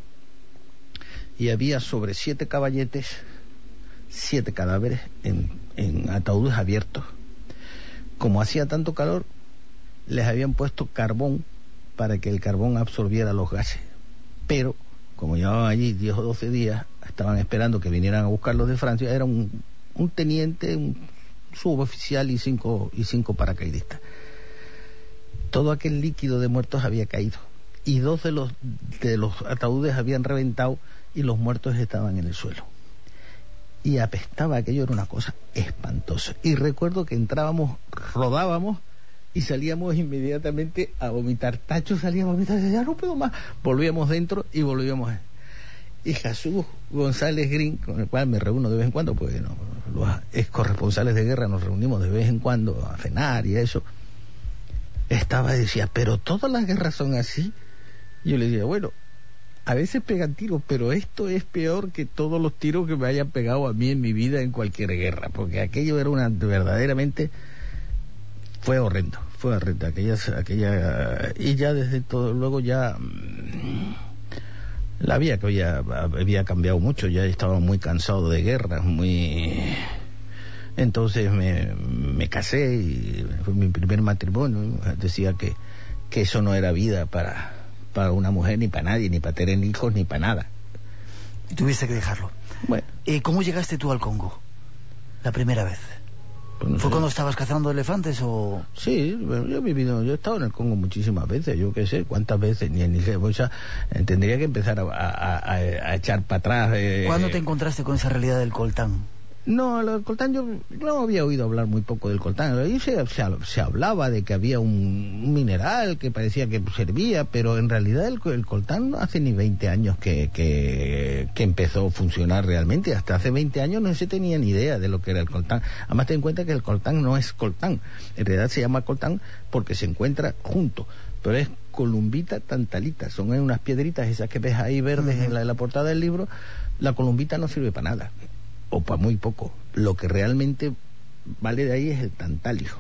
y había sobre siete caballetes, siete cadáveres en, en ataúdes abiertos. Como hacía tanto calor, les habían puesto carbón para que el carbón absorbiera los gases, pero como llevaban allí diez o doce días, estaban esperando que vinieran a buscarlos de Francia. Era un, un teniente, un suboficial y cinco, y cinco paracaidistas. Todo aquel líquido de muertos había caído y dos de los, de los ataúdes habían reventado y los muertos estaban en el suelo. Y apestaba, aquello era una cosa espantosa. Y recuerdo que entrábamos, rodábamos y salíamos inmediatamente a vomitar. Tacho salía a vomitar, ya no puedo más. Volvíamos dentro y volvíamos. Y Jesús González Green, con el cual me reúno de vez en cuando, porque no, los ex corresponsales de guerra nos reunimos de vez en cuando a cenar y eso, estaba y decía, pero todas las guerras son así. Y yo le decía, bueno, a veces pegan tiros, pero esto es peor que todos los tiros que me hayan pegado a mí en mi vida en cualquier guerra, porque aquello era una verdaderamente... Fue horrendo, fue horrendo aquella, aquella y ya desde todo, luego ya mmm, la vida que había, había cambiado mucho, ya estaba muy cansado de guerras, muy... Entonces me, me casé y fue mi primer matrimonio. Decía que, que eso no era vida para, para una mujer, ni para nadie, ni para tener hijos, ni para nada. Y tuviste que dejarlo. Bueno. Eh, ¿Cómo llegaste tú al Congo la primera vez? Pues no ¿Fue sé. Cuando estabas cazando elefantes o...? Sí, yo he vivido, yo he estado en el Congo muchísimas veces, yo qué sé, cuántas veces, ni ni sé, o sea, tendría que empezar a, a, a, a echar para atrás. Eh, ¿Cuándo te encontraste con esa realidad del coltán? No, el coltán, yo no había oído hablar muy poco del coltán. Ahí se, se, se hablaba de que había un, un mineral que parecía que servía, pero en realidad el, el coltán no hace ni veinte años que, que, que empezó a funcionar realmente. Hasta hace veinte años no se tenía ni idea de lo que era el coltán. Además ten en cuenta que el coltán no es coltán. En realidad se llama coltán porque se encuentra junto, pero es columbita tantalita. Son unas piedritas esas que ves ahí verdes uh-huh. en, la, en la portada del libro. La columbita no sirve para nada, o para muy poco. Lo que realmente vale de ahí es el tantalio.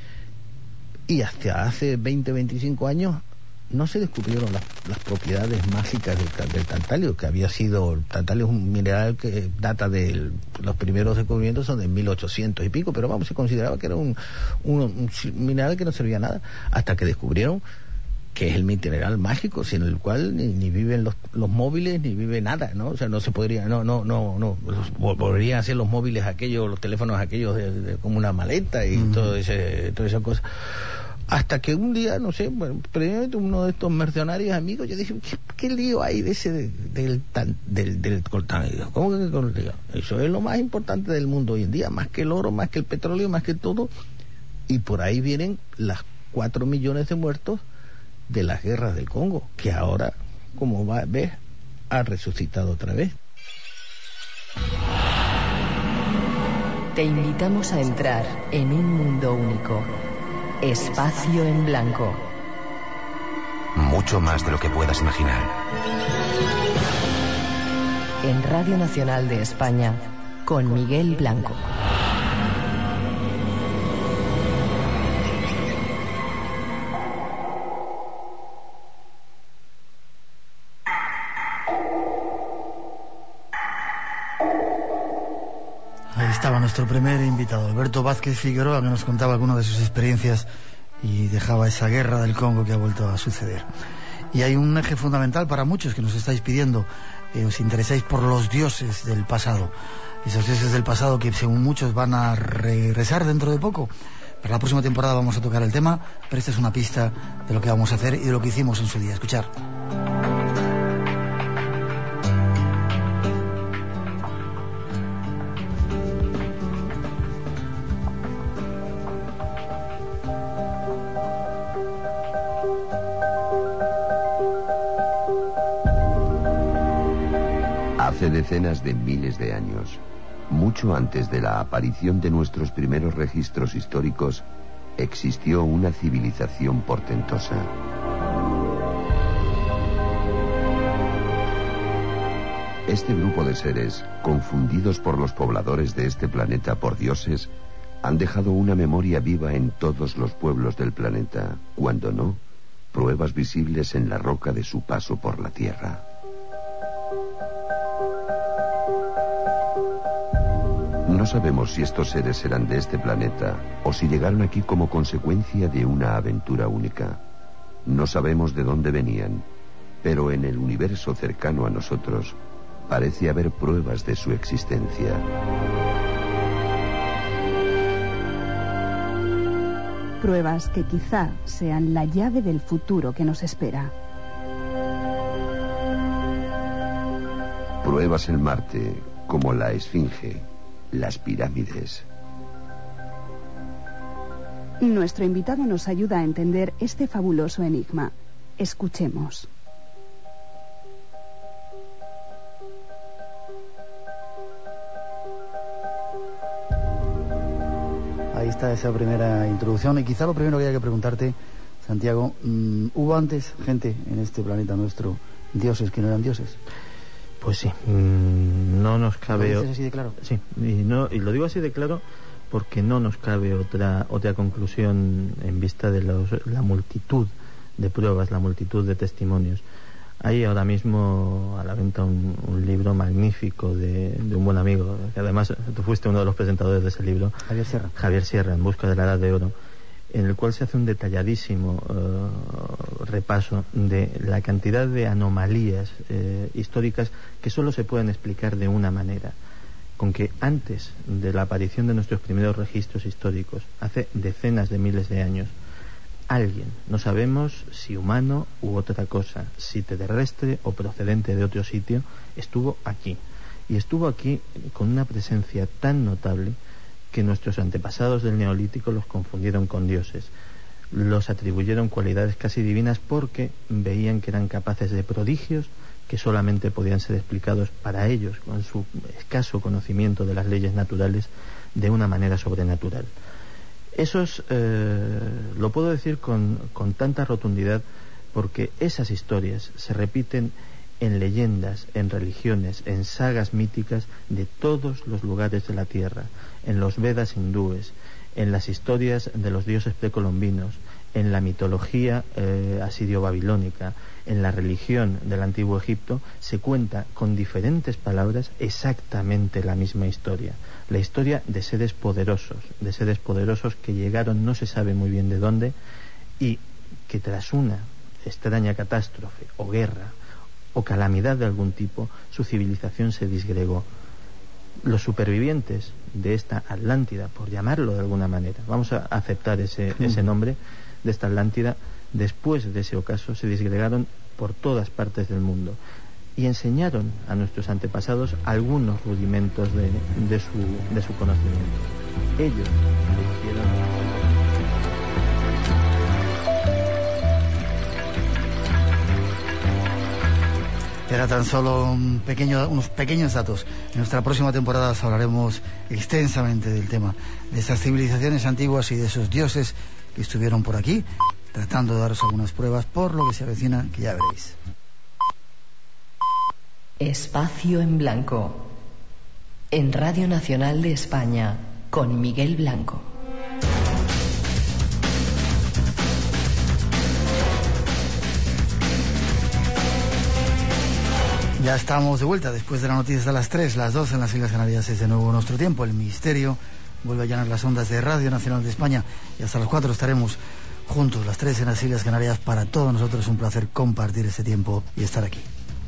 Y hasta hace veinte, veinticinco años no se descubrieron las, las propiedades mágicas del, del tantalio, que había sido... El tantalio es un mineral que data de... Los primeros descubrimientos son de mil ochocientos y pico, pero vamos, se consideraba que era un, un, un mineral que no servía a nada, hasta que descubrieron que es el mineral mágico, sin el cual ni, ni viven los, los móviles, ni vive nada, ¿no? O sea, no se podría, no, no, no, no, volverían a ser los móviles aquellos, los teléfonos aquellos de, de, como una maleta y mm. todo ese, toda esa cosa. Hasta que un día, no sé, bueno, previamente uno de estos mercenarios amigos, yo dije, ¿qué, qué lío hay de ese, de, del, tan, del, del coltán? ¿Cómo que coltán? Eso es lo más importante del mundo hoy en día, más que el oro, más que el petróleo, más que todo. Y por ahí vienen las cuatro millones de muertos de las guerras del Congo, que ahora, como va, ves, ha resucitado otra vez. Te invitamos a entrar en un mundo único. Espacio en blanco. mucho más de lo que puedas imaginar. En Radio Nacional de España, con Miguel Blanco. Ahí estaba nuestro primer invitado, Alberto Vázquez Figueroa, que nos contaba algunas de sus experiencias y dejaba esa guerra del Congo que ha vuelto a suceder. Y hay un eje fundamental para muchos que nos estáis pidiendo, eh, os interesáis por los dioses del pasado, esos dioses del pasado que según muchos van a regresar dentro de poco. Para la próxima temporada vamos a tocar el tema, pero esta es una pista de lo que vamos a hacer y de lo que hicimos en su día. Escuchar. Hace decenas de miles de años, mucho antes de la aparición de nuestros primeros registros históricos, existió una civilización portentosa. Este grupo de seres, confundidos por los pobladores de este planeta por dioses, han dejado una memoria viva en todos los pueblos del planeta, cuando no, pruebas visibles en la roca de su paso por la Tierra. No sabemos si estos seres eran de este planeta o si llegaron aquí como consecuencia de una aventura única. No sabemos de dónde venían, pero en el universo cercano a nosotros parece haber pruebas de su existencia. Pruebas que quizá sean la llave del futuro que nos espera. Pruebas en Marte, como la Esfinge, las pirámides. Nuestro invitado nos ayuda a entender este fabuloso enigma. Escuchemos. Ahí está esa primera introducción y quizá lo primero que hay que preguntarte, Santiago, ¿hubo antes gente en este planeta nuestro, dioses que no eran dioses? Pues sí, mmm, no nos cabe... ¿Lo dices así de claro? Sí, y, no, y lo digo así de claro porque no nos cabe otra otra conclusión en vista de los, la multitud de pruebas, la multitud de testimonios. Hay ahora mismo a la venta un, un libro magnífico de, de un buen amigo, que además tú fuiste uno de los presentadores de ese libro, Javier Sierra. Javier Sierra, En busca de la edad de oro, en el cual se hace un detalladísimo uh, repaso de la cantidad de anomalías uh, históricas que solo se pueden explicar de una manera, con que antes de la aparición de nuestros primeros registros históricos, hace decenas de miles de años, alguien, no sabemos si humano u otra cosa, si terrestre o procedente de otro sitio, estuvo aquí. Y estuvo aquí con una presencia tan notable que nuestros antepasados del Neolítico los confundieron con dioses. Los atribuyeron cualidades casi divinas porque veían que eran capaces de prodigios que solamente podían ser explicados para ellos, con su escaso conocimiento de las leyes naturales, de una manera sobrenatural. Eso es, eh, lo puedo decir con, con tanta rotundidad porque esas historias se repiten en leyendas, en religiones, en sagas míticas de todos los lugares de la Tierra, en los Vedas hindúes, en las historias de los dioses precolombinos, en la mitología eh, asirio-babilónica, en la religión del Antiguo Egipto, se cuenta con diferentes palabras exactamente la misma historia. La historia de seres poderosos, de seres poderosos que llegaron no se sabe muy bien de dónde y que tras una extraña catástrofe o guerra o calamidad de algún tipo, su civilización se disgregó. Los supervivientes de esta Atlántida, por llamarlo de alguna manera, vamos a aceptar ese, ese nombre, de esta Atlántida, después de ese ocaso se disgregaron por todas partes del mundo y enseñaron a nuestros antepasados algunos rudimentos de, de, su, de su conocimiento. Ellos hicieron... Era tan solo un pequeño, unos pequeños datos. En nuestra próxima temporada os hablaremos extensamente del tema, de esas civilizaciones antiguas y de esos dioses que estuvieron por aquí tratando de daros algunas pruebas por lo que se avecina, que ya veréis. Espacio en Blanco, en Radio Nacional de España, con Miguel Blanco. Ya estamos de vuelta después de las noticias de las tres, las dos en las Islas Canarias es de nuevo nuestro tiempo. El misterio vuelve a llenar las ondas de Radio Nacional de España y hasta las cuatro estaremos juntos, las tres en las Islas Canarias. Para todos nosotros es un placer compartir este tiempo y estar aquí.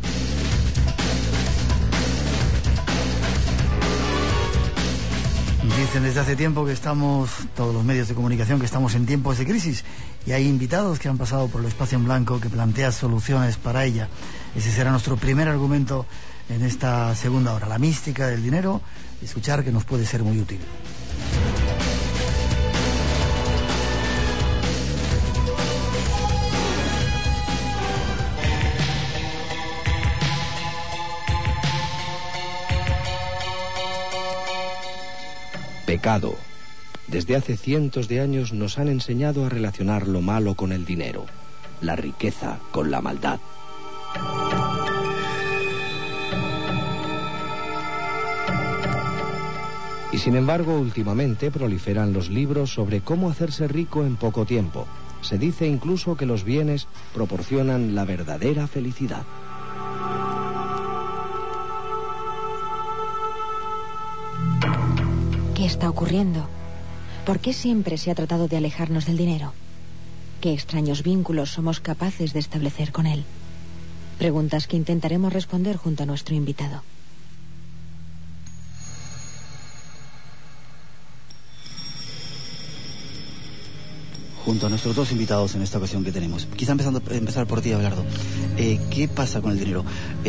Dicen desde hace tiempo que estamos, todos los medios de comunicación, que estamos en tiempos de crisis, y hay invitados que han pasado por el Espacio en Blanco que plantea soluciones para ella. Ese será nuestro primer argumento en esta segunda hora, la mística del dinero, escuchar que nos puede ser muy útil. Pecado. Desde hace cientos de años nos han enseñado a relacionar lo malo con el dinero, la riqueza con la maldad. Y sin embargo, últimamente proliferan los libros sobre cómo hacerse rico en poco tiempo. Se dice incluso que los bienes proporcionan la verdadera felicidad. ¿Qué está ocurriendo? ¿Por qué siempre se ha tratado de alejarnos del dinero? ¿Qué extraños vínculos somos capaces de establecer con él? Preguntas que intentaremos responder junto a nuestro invitado. Junto a nuestros dos invitados en esta ocasión que tenemos. Quizá empezando, empezar por ti, Abelardo. Eh, ¿Qué pasa con el dinero?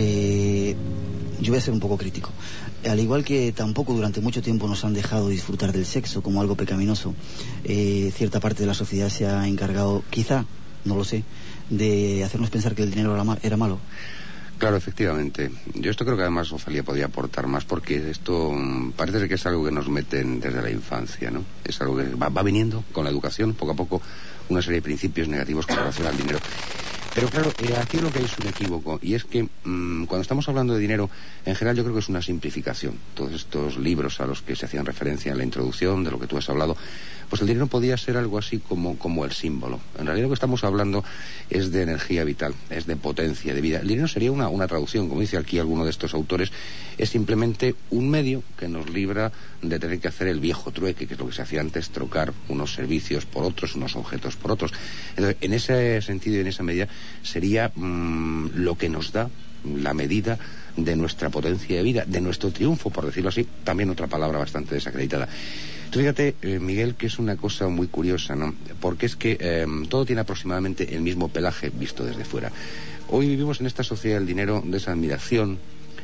Eh, yo voy a ser un poco crítico. Al igual que tampoco durante mucho tiempo nos han dejado disfrutar del sexo como algo pecaminoso, eh, cierta parte de la sociedad se ha encargado, quizá, no lo sé, de hacernos pensar que el dinero era, mal, era malo. Claro, efectivamente. Yo esto creo que además Ofelia podía aportar más, porque esto mmm, parece que es algo que nos meten desde la infancia, ¿no? Es algo que va, va viniendo con la educación, poco a poco, una serie de principios negativos con relación al dinero. Pero claro, eh, aquí lo que hay es un equívoco, y es que mmm, cuando estamos hablando de dinero, en general yo creo que es una simplificación. Todos estos libros a los que se hacían referencia en la introducción, de lo que tú has hablado, pues el dinero podía ser algo así como, como el símbolo. En realidad lo que estamos hablando es de energía vital, es de potencia, de vida. El dinero sería una, una traducción, como dice aquí alguno de estos autores, es simplemente un medio que nos libra de tener que hacer el viejo trueque, que es lo que se hacía antes, trocar unos servicios por otros, unos objetos por otros. Entonces, en ese sentido y en esa medida, sería mmm, lo que nos da la medida de nuestra potencia de vida, de nuestro triunfo, por decirlo así, también otra palabra bastante desacreditada. Tú fíjate, eh, Miguel, que es una cosa muy curiosa, ¿no? Porque es que eh, todo tiene aproximadamente el mismo pelaje visto desde fuera. Hoy vivimos en esta sociedad del dinero de esa admiración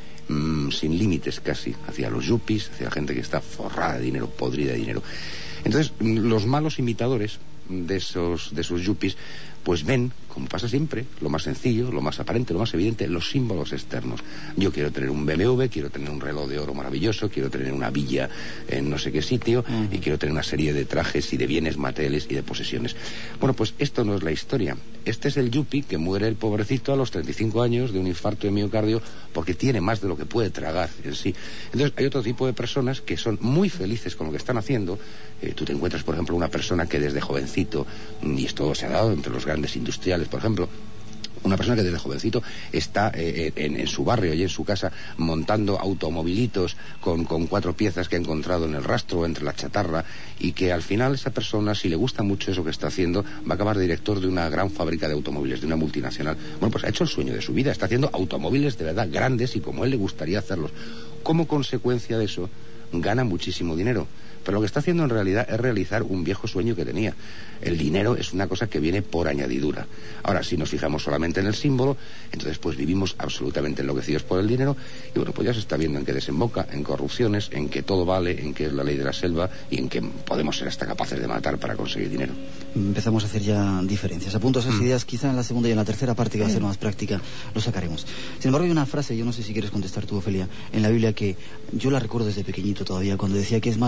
mmm, sin límites casi, hacia los yuppies, hacia la gente que está forrada de dinero, podrida de dinero. Entonces, los malos imitadores de esos, de esos yuppies, pues ven, como pasa siempre, lo más sencillo, lo más aparente, lo más evidente, los símbolos externos. Yo quiero tener un B M W, quiero tener un reloj de oro maravilloso, quiero tener una villa en no sé qué sitio, uh-huh. y quiero tener una serie de trajes y de bienes materiales y de posesiones. Bueno, pues esto no es la historia. Este es el yuppie que muere el pobrecito a los treinta y cinco años de un infarto de miocardio porque tiene más de lo que puede tragar en sí. Entonces hay otro tipo de personas que son muy felices con lo que están haciendo. Eh, tú te encuentras, por ejemplo, una persona que desde jovencito, y esto se ha dado entre los grandes industriales, por ejemplo, una persona que desde jovencito está eh, en, en su barrio y en su casa montando automobilitos con, con cuatro piezas que ha encontrado en el rastro entre la chatarra, y que al final esa persona, si le gusta mucho eso que está haciendo, va a acabar director de una gran fábrica de automóviles, de una multinacional. Bueno, pues ha hecho el sueño de su vida, está haciendo automóviles de verdad grandes y como él le gustaría hacerlos. Como consecuencia de eso, gana muchísimo dinero. Pero lo que está haciendo en realidad es realizar un viejo sueño que tenía. El dinero es una cosa que viene por añadidura. Ahora, si nos fijamos solamente en el símbolo, entonces pues vivimos absolutamente enloquecidos por el dinero, y bueno, pues ya se está viendo en que desemboca, en corrupciones, en que todo vale, en que es la ley de la selva, y en que podemos ser hasta capaces de matar para conseguir dinero. Empezamos a hacer ya diferencias. Apunto esas mm. ideas, quizá en la segunda y en la tercera parte, que va a ser más práctica, lo sacaremos. Sin embargo, hay una frase, yo no sé si quieres contestar tú, Ofelia, en la Biblia, que yo la recuerdo desde pequeñito todavía, cuando decía que es más difícil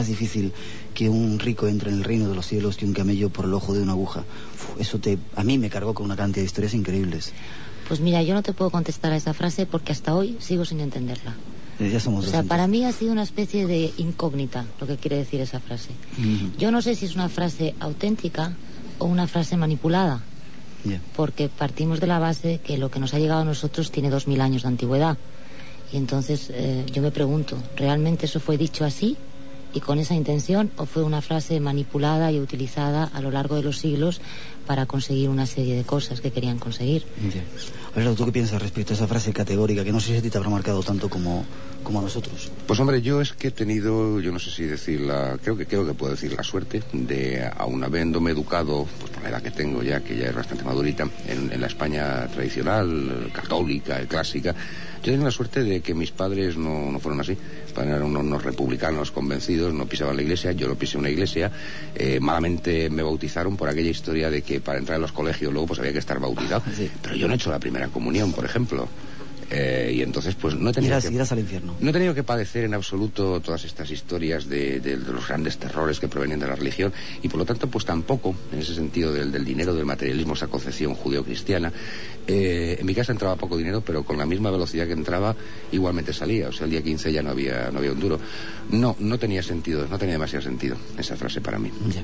fácil que un rico entre en el reino de los cielos que un camello por el ojo de una aguja. Uf, eso te, a mí me cargó con una cantidad de historias increíbles. Pues mira, yo no te puedo contestar a esa frase porque hasta hoy sigo sin entenderla. Eh, ya somos o sea, dos, para mí ha sido una especie de incógnita lo que quiere decir esa frase. Mm. Yo no sé si es una frase auténtica o una frase manipulada. Yeah. Porque partimos de la base que lo que nos ha llegado a nosotros tiene dos mil años de antigüedad. Y entonces eh, yo me pregunto, ¿realmente eso fue dicho así y con esa intención o fue una frase manipulada y utilizada a lo largo de los siglos para conseguir una serie de cosas que querían conseguir? Yeah. A ver, ¿tú qué piensas respecto a esa frase categórica que no sé si a ti te habrá marcado tanto como, como a nosotros? Pues hombre, yo es que he tenido, yo no sé si decirla, creo que creo que puedo decir la suerte de, aun habiéndome educado, pues por la edad que tengo ya, que ya es bastante madurita, en, en la España tradicional, católica, clásica, yo tengo la suerte de que mis padres no, no fueron así. Mis padres eran unos, unos republicanos convencidos, no pisaban la iglesia, yo no pisé una iglesia, eh, malamente me bautizaron por aquella historia de que para entrar en los colegios luego pues había que estar bautizado, sí. Pero yo no he hecho la primera comunión, por ejemplo. Eh, y entonces pues no he tenido irás, que, irás al infierno. No he tenido que padecer en absoluto todas estas historias de, de, de los grandes terrores que provenían de la religión, y por lo tanto pues tampoco en ese sentido del, del dinero, del materialismo, esa concepción judeo-cristiana. Eh, en mi casa entraba poco dinero, pero con la misma velocidad que entraba igualmente salía. O sea, el día quince ya no había, no había un duro. No, no tenía sentido, no tenía demasiado sentido esa frase para mí. Ya.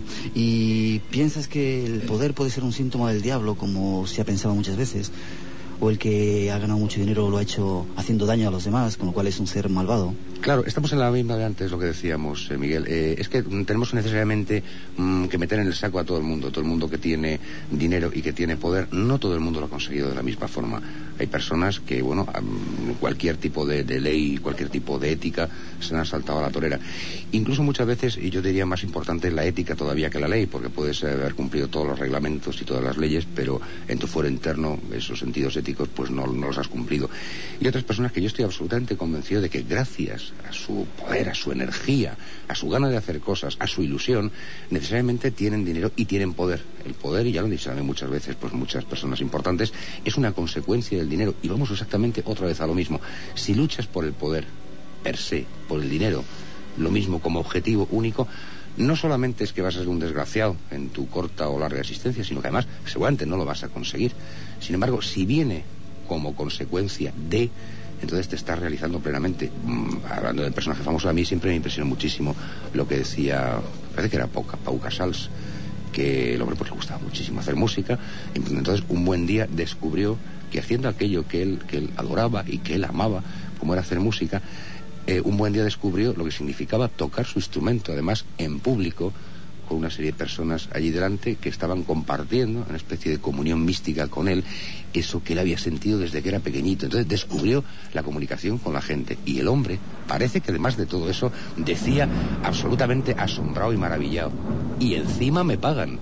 ¿Y piensas que el poder puede ser un síntoma del diablo, como se ha pensado muchas veces? ¿O el que ha ganado mucho dinero lo ha hecho haciendo daño a los demás, con lo cual es un ser malvado? Claro, estamos en la misma de antes, lo que decíamos, eh, Miguel. Eh, es que tenemos necesariamente mmm, que meter en el saco a todo el mundo. Todo el mundo que tiene dinero y que tiene poder, no todo el mundo lo ha conseguido de la misma forma. Hay personas que, bueno, cualquier tipo de, de ley, cualquier tipo de ética, se han saltado a la torera. Incluso muchas veces, y yo diría más importante la ética todavía que la ley, porque puedes haber cumplido todos los reglamentos y todas las leyes, pero en tu fuero interno, esos sentidos éticos, pues no, no los has cumplido. Y otras personas que yo estoy absolutamente convencido de que gracias a su poder, a su energía, a su gana de hacer cosas, a su ilusión, necesariamente tienen dinero y tienen poder. El poder, y ya lo han dicho también muchas veces, pues muchas personas importantes, es una consecuencia del dinero. Y vamos exactamente otra vez a lo mismo. Si luchas por el poder, per se, por el dinero, lo mismo como objetivo único, no solamente es que vas a ser un desgraciado en tu corta o larga existencia, sino que además seguramente no lo vas a conseguir. Sin embargo, si viene como consecuencia de, entonces te estás realizando plenamente. Mm, hablando del personaje famoso, a mí siempre me impresionó muchísimo lo que decía, parece que era Pau, Pau Casals, que el hombre pues le gustaba muchísimo hacer música, y entonces un buen día descubrió que haciendo aquello que él, que él adoraba y que él amaba, como era hacer música, eh, un buen día descubrió lo que significaba tocar su instrumento, además en público, con una serie de personas allí delante que estaban compartiendo una especie de comunión mística con él, eso que él había sentido desde que era pequeñito. Entonces descubrió la comunicación con la gente, y el hombre parece que además de todo eso decía absolutamente asombrado y maravillado: y encima me pagan.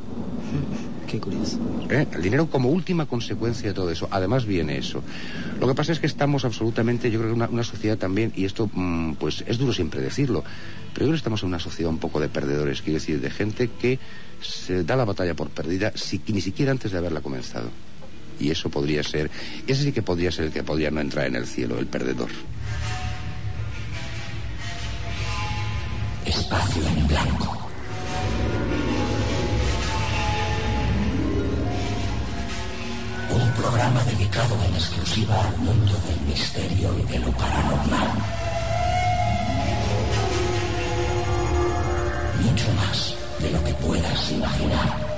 Qué curioso. ¿Eh? El dinero como última consecuencia de todo eso. Además viene eso. Lo que pasa es que estamos absolutamente, yo creo que una, una sociedad también, y esto mmm, pues es duro siempre decirlo, pero yo creo que estamos en una sociedad un poco de perdedores, quiero decir, de gente que se da la batalla por perdida si, ni siquiera antes de haberla comenzado. Y eso podría ser, ese sí que podría ser el que podría no entrar en el cielo, el perdedor. Espacio en blanco. Un programa dedicado en exclusiva al mundo del misterio y de lo paranormal. Mucho más de lo que puedas imaginar.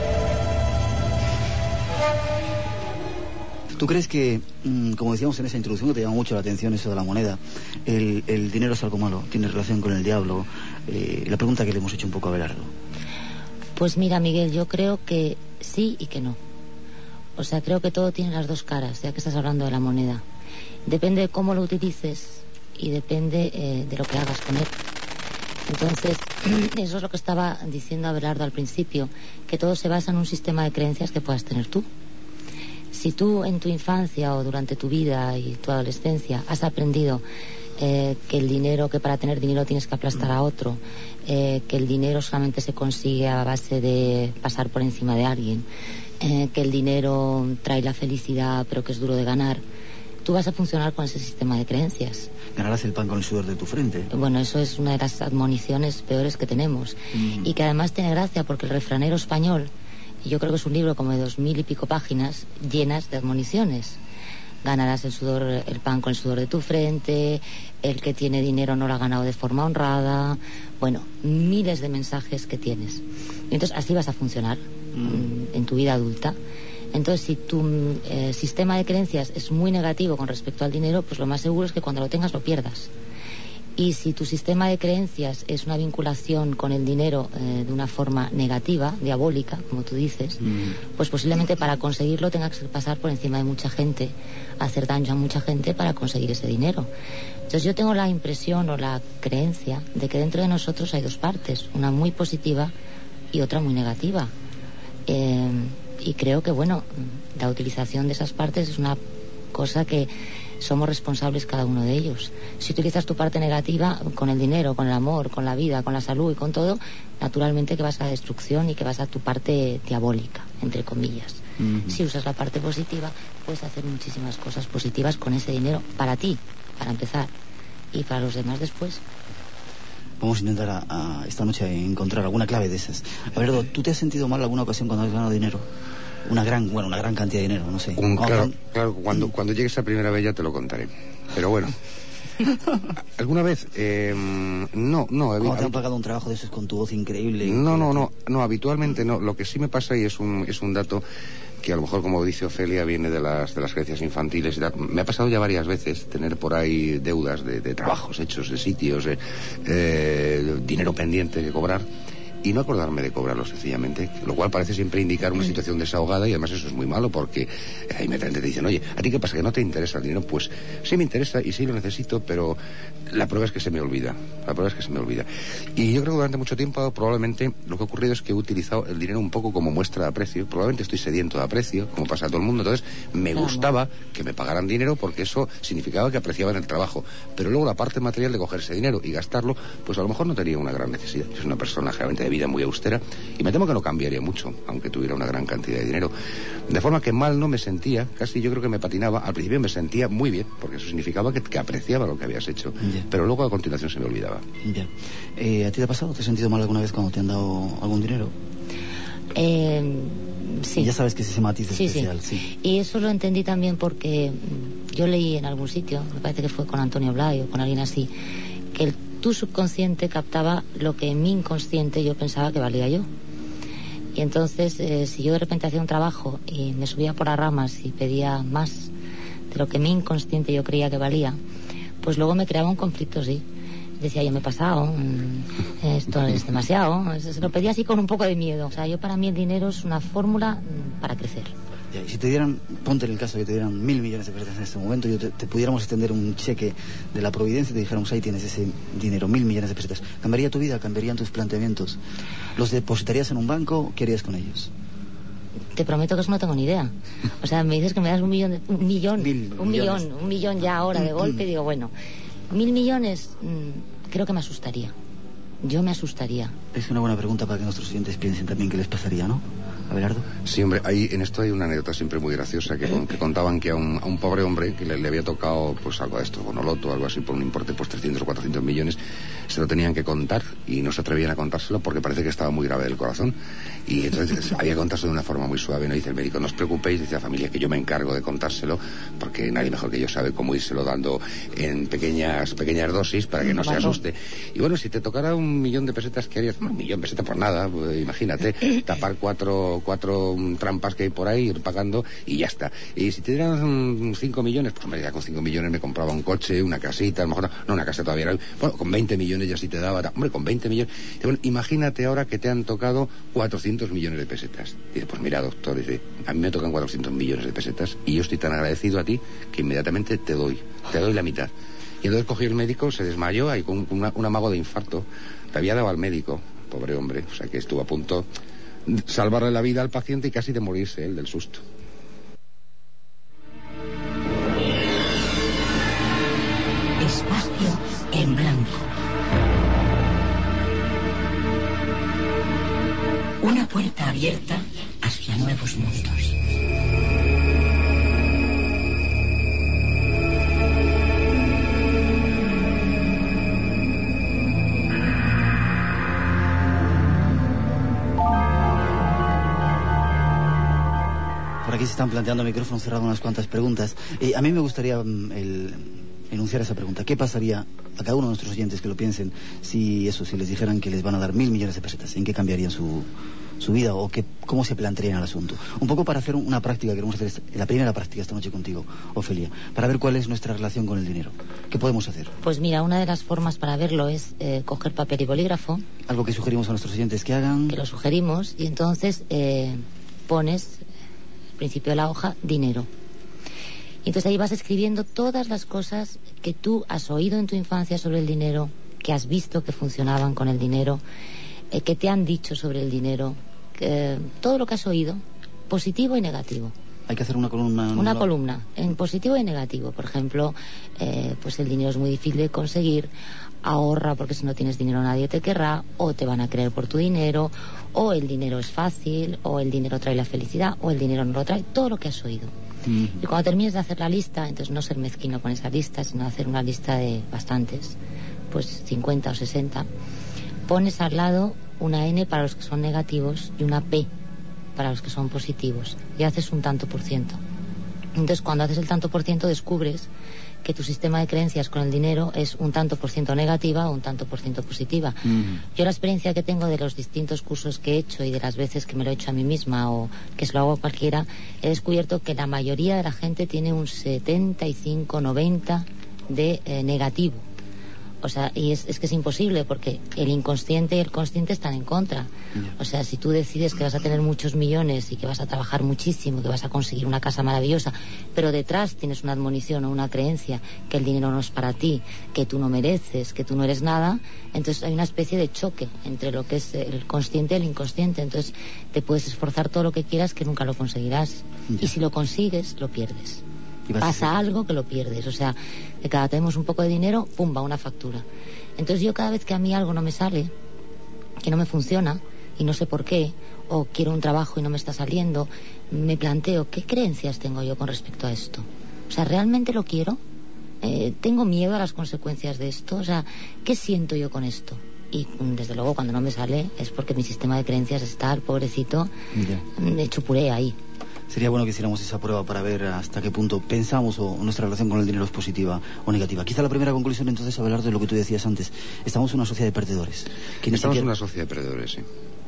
¿Tú crees que, como decíamos en esa introducción, que te llama mucho la atención eso de la moneda, el, el dinero es algo malo, tiene relación con el diablo? Eh, la pregunta que le hemos hecho un poco a Abelardo. Pues mira, Miguel, yo creo que sí y que no. O sea, creo que todo tiene las dos caras, ya que estás hablando de la moneda. Depende de cómo lo utilices y depende eh, de lo que hagas con él. Entonces, eso es lo que estaba diciendo Abelardo al principio, que todo se basa en un sistema de creencias que puedas tener tú. Si tú en tu infancia o durante tu vida y tu adolescencia has aprendido eh, que el dinero, que para tener dinero tienes que aplastar a otro, eh, que el dinero solamente se consigue a base de pasar por encima de alguien, eh, que el dinero trae la felicidad pero que es duro de ganar, tú vas a funcionar con ese sistema de creencias. Ganarás el pan con el sudor de tu frente. Bueno, eso es una de las admoniciones peores que tenemos. Mm. Y que además tiene gracia porque el refranero español, y yo creo que es un libro como de dos mil y pico páginas llenas de admoniciones. Ganarás el sudor, el pan con el sudor de tu frente, el que tiene dinero no lo ha ganado de forma honrada. Bueno, miles de mensajes que tienes. Y entonces así vas a funcionar mm. en tu vida adulta. Entonces, si tu eh, sistema de creencias es muy negativo con respecto al dinero, pues lo más seguro es que cuando lo tengas lo pierdas. Y si tu sistema de creencias es una vinculación con el dinero eh, de una forma negativa, diabólica, como tú dices, mm. pues posiblemente para conseguirlo tengas que pasar por encima de mucha gente, hacer daño a mucha gente para conseguir ese dinero. Entonces yo tengo la impresión o la creencia de que dentro de nosotros hay dos partes, una muy positiva y otra muy negativa. Eh, y creo que, bueno, la utilización de esas partes es una cosa que somos responsables cada uno de ellos. Si utilizas tu parte negativa con el dinero, con el amor, con la vida, con la salud y con todo, naturalmente que vas a la destrucción y que vas a tu parte diabólica, entre comillas. Uh-huh. Si usas la parte positiva, puedes hacer muchísimas cosas positivas con ese dinero para ti, para empezar, y para los demás después. Vamos a intentar a, a esta noche encontrar alguna clave de esas. A ver, ¿tú te has sentido mal alguna ocasión cuando has ganado dinero? Una gran, bueno, una gran cantidad de dinero, no sé. Un, claro, claro, cuando, cuando llegue esa primera vez ya te lo contaré. Pero bueno, ¿alguna vez? Eh, no, no. ¿Cómo te han pagado un trabajo de esos con tu voz increíble? No, no, no, no, habitualmente no. Lo que sí me pasa, y es un, es un dato que a lo mejor, como dice Ofelia, viene de las de las creencias infantiles y tal. Me ha pasado ya varias veces tener por ahí deudas de, de trabajos hechos, de sitios, de, eh, dinero pendiente que cobrar, y no acordarme de cobrarlo sencillamente, lo cual parece siempre indicar una situación desahogada, y además eso es muy malo porque ahí me te dicen, oye, ¿a ti qué pasa? ¿Que no te interesa el dinero? Pues sí me interesa y sí lo necesito, pero la prueba es que se me olvida, la prueba es que se me olvida. Y yo creo que durante mucho tiempo probablemente lo que ha ocurrido es que he utilizado el dinero un poco como muestra de aprecio, probablemente estoy sediento de aprecio, como pasa a todo el mundo, entonces me gustaba que me pagaran dinero porque eso significaba que apreciaban el trabajo, pero luego la parte material de coger ese dinero y gastarlo, pues a lo mejor no tenía una gran necesidad. Yo soy una persona generalmente de vida muy austera y me temo que no cambiaría mucho aunque tuviera una gran cantidad de dinero, de forma que mal no me sentía, casi yo creo que me patinaba. Al principio me sentía muy bien porque eso significaba que, que apreciaba lo que habías hecho, yeah. Pero luego a continuación se me olvidaba. Yeah. eh, ¿A ti te ha pasado? ¿Te has sentido mal alguna vez cuando te han dado algún dinero? Eh, sí. Ya sabes que es ese matiz sí, especial. Sí. Sí. Y eso lo entendí también porque yo leí en algún sitio, me parece que fue con Antonio Blay o con alguien así, que el tu subconsciente captaba lo que en mi inconsciente yo pensaba que valía yo. Y entonces, eh, si yo de repente hacía un trabajo y me subía por las ramas y pedía más de lo que mi inconsciente yo creía que valía, pues luego me creaba un conflicto, sí. Decía, yo me he pasado, mmm, esto es demasiado. Se lo pedía así con un poco de miedo. O sea, yo para mí el dinero es una fórmula mmm, para crecer. Y si te dieran, ponte en el caso que te dieran mil millones de pesetas en este momento, yo te, te pudiéramos extender un cheque de la Providencia y te dijéramos, ahí tienes ese dinero, mil millones de pesetas. ¿Cambiaría tu vida? ¿Cambiarían tus planteamientos? ¿Los depositarías en un banco? ¿Qué harías con ellos? Te prometo que eso no tengo ni idea. O sea, me dices que me das un millón, de, un millón, mil un millones. millón, un millón ya ahora de golpe, y digo, bueno, mil millones, mmm, creo que me asustaría. Yo me asustaría. Es una buena pregunta para que nuestros oyentes piensen también qué les pasaría, ¿no? Abelardo. Sí, hombre, hay, en esto hay una anécdota siempre muy graciosa que, que contaban que a un, a un pobre hombre que le, le había tocado pues algo de esto, bonoloto, algo así, por un importe pues trescientos o cuatrocientos millones, se lo tenían que contar y no se atrevían a contárselo porque parece que estaba muy grave del corazón, y entonces había que contárselo de una forma muy suave. No dice el médico, no os preocupéis, dice la familia, que yo me encargo de contárselo porque nadie mejor que yo sabe cómo írselo dando en pequeñas pequeñas dosis para que no se asuste. Y bueno, si te tocara un millón de pesetas, ¿qué harías? Un millón de pesetas por nada, pues, imagínate, tapar cuatro cuatro trampas que hay por ahí, ir pagando y ya está. Y si te dieran cinco millones, pues hombre, ya con cinco millones me compraba un coche, una casita, a lo mejor no, una casa todavía, bueno, con veinte millones ya sí te daba, hombre, con veinte millones. Bueno, imagínate ahora que te han tocado cuatrocientos millones de pesetas. Dice, pues mira, doctor, dice, a mí me tocan cuatrocientos millones de pesetas y yo estoy tan agradecido a ti que inmediatamente te doy, te doy la mitad. Y entonces cogió el médico, se desmayó ahí con una, un amago de infarto. Le había dado al médico, pobre hombre, o sea que estuvo a punto de salvarle la vida al paciente y casi de morirse él del susto. Espacio en blanco. Una puerta abierta hacia nuevos mundos. Por aquí se están planteando a micrófono cerrado unas cuantas preguntas. Eh, a mí me gustaría um, el, enunciar esa pregunta. ¿Qué pasaría a cada uno de nuestros oyentes que lo piensen si eso, si les dijeran que les van a dar mil millones de pesetas? ¿En qué cambiarían su, su vida o qué, cómo se plantearían el asunto? Un poco para hacer una práctica que queremos hacer, la primera práctica esta noche contigo, Ofelia, para ver cuál es nuestra relación con el dinero. ¿Qué podemos hacer? Pues mira, una de las formas para verlo es eh, coger papel y bolígrafo. Algo que sugerimos a nuestros oyentes que hagan. Que lo sugerimos y entonces eh, pones al principio de la hoja dinero. Y entonces ahí vas escribiendo todas las cosas que tú has oído en tu infancia sobre el dinero, que has visto que funcionaban con el dinero, eh, que te han dicho sobre el dinero, que, todo lo que has oído, positivo y negativo. Hay que hacer una columna. Una no... columna, en positivo y negativo. Por ejemplo, eh, pues el dinero es muy difícil de conseguir, ahorra porque si no tienes dinero nadie te querrá, o te van a creer por tu dinero, o el dinero es fácil, o el dinero trae la felicidad, o el dinero no lo trae, todo lo que has oído. Uh-huh. Y cuando termines de hacer la lista, entonces no ser mezquino con esa lista, sino hacer una lista de bastantes, pues cincuenta o sesenta, pones al lado una N para los que son negativos y una P para los que son positivos, y haces un tanto por ciento. Entonces cuando haces el tanto por ciento descubres que tu sistema de creencias con el dinero es un tanto por ciento negativa o un tanto por ciento positiva. Uh-huh. Yo la experiencia que tengo de los distintos cursos que he hecho y de las veces que me lo he hecho a mí misma o que se lo hago a cualquiera, he descubierto que la mayoría de la gente tiene un setenta y cinco noventa de eh, negativo. O sea, y es, es que es imposible porque el inconsciente y el consciente están en contra. Yeah. O sea, si tú decides que vas a tener muchos millones y que vas a trabajar muchísimo, que vas a conseguir una casa maravillosa, pero detrás tienes una admonición o una creencia que el dinero no es para ti, que tú no mereces, que tú no eres nada, entonces hay una especie de choque entre lo que es el consciente y el inconsciente. Entonces te puedes esforzar todo lo que quieras que nunca lo conseguirás. Yeah. Y si lo consigues, lo pierdes. Pasa algo que lo pierdes, o sea, de cada tenemos un poco de dinero, pum, va una factura. Entonces yo cada vez que a mí algo no me sale, que no me funciona y no sé por qué, o quiero un trabajo y no me está saliendo, me planteo qué creencias tengo yo con respecto a esto. O sea, ¿realmente lo quiero? Eh, ¿tengo miedo a las consecuencias de esto? O sea, ¿qué siento yo con esto? Y desde luego cuando no me sale es porque mi sistema de creencias está, el pobrecito, yeah. hecho puré ahí. Sería bueno que hiciéramos esa prueba para ver hasta qué punto pensamos o nuestra relación con el dinero es positiva o negativa. Quizá la primera conclusión entonces hablar de lo que tú decías antes. Estamos en una sociedad de perdedores. Que Estamos siquiera... en una sociedad de perdedores, sí.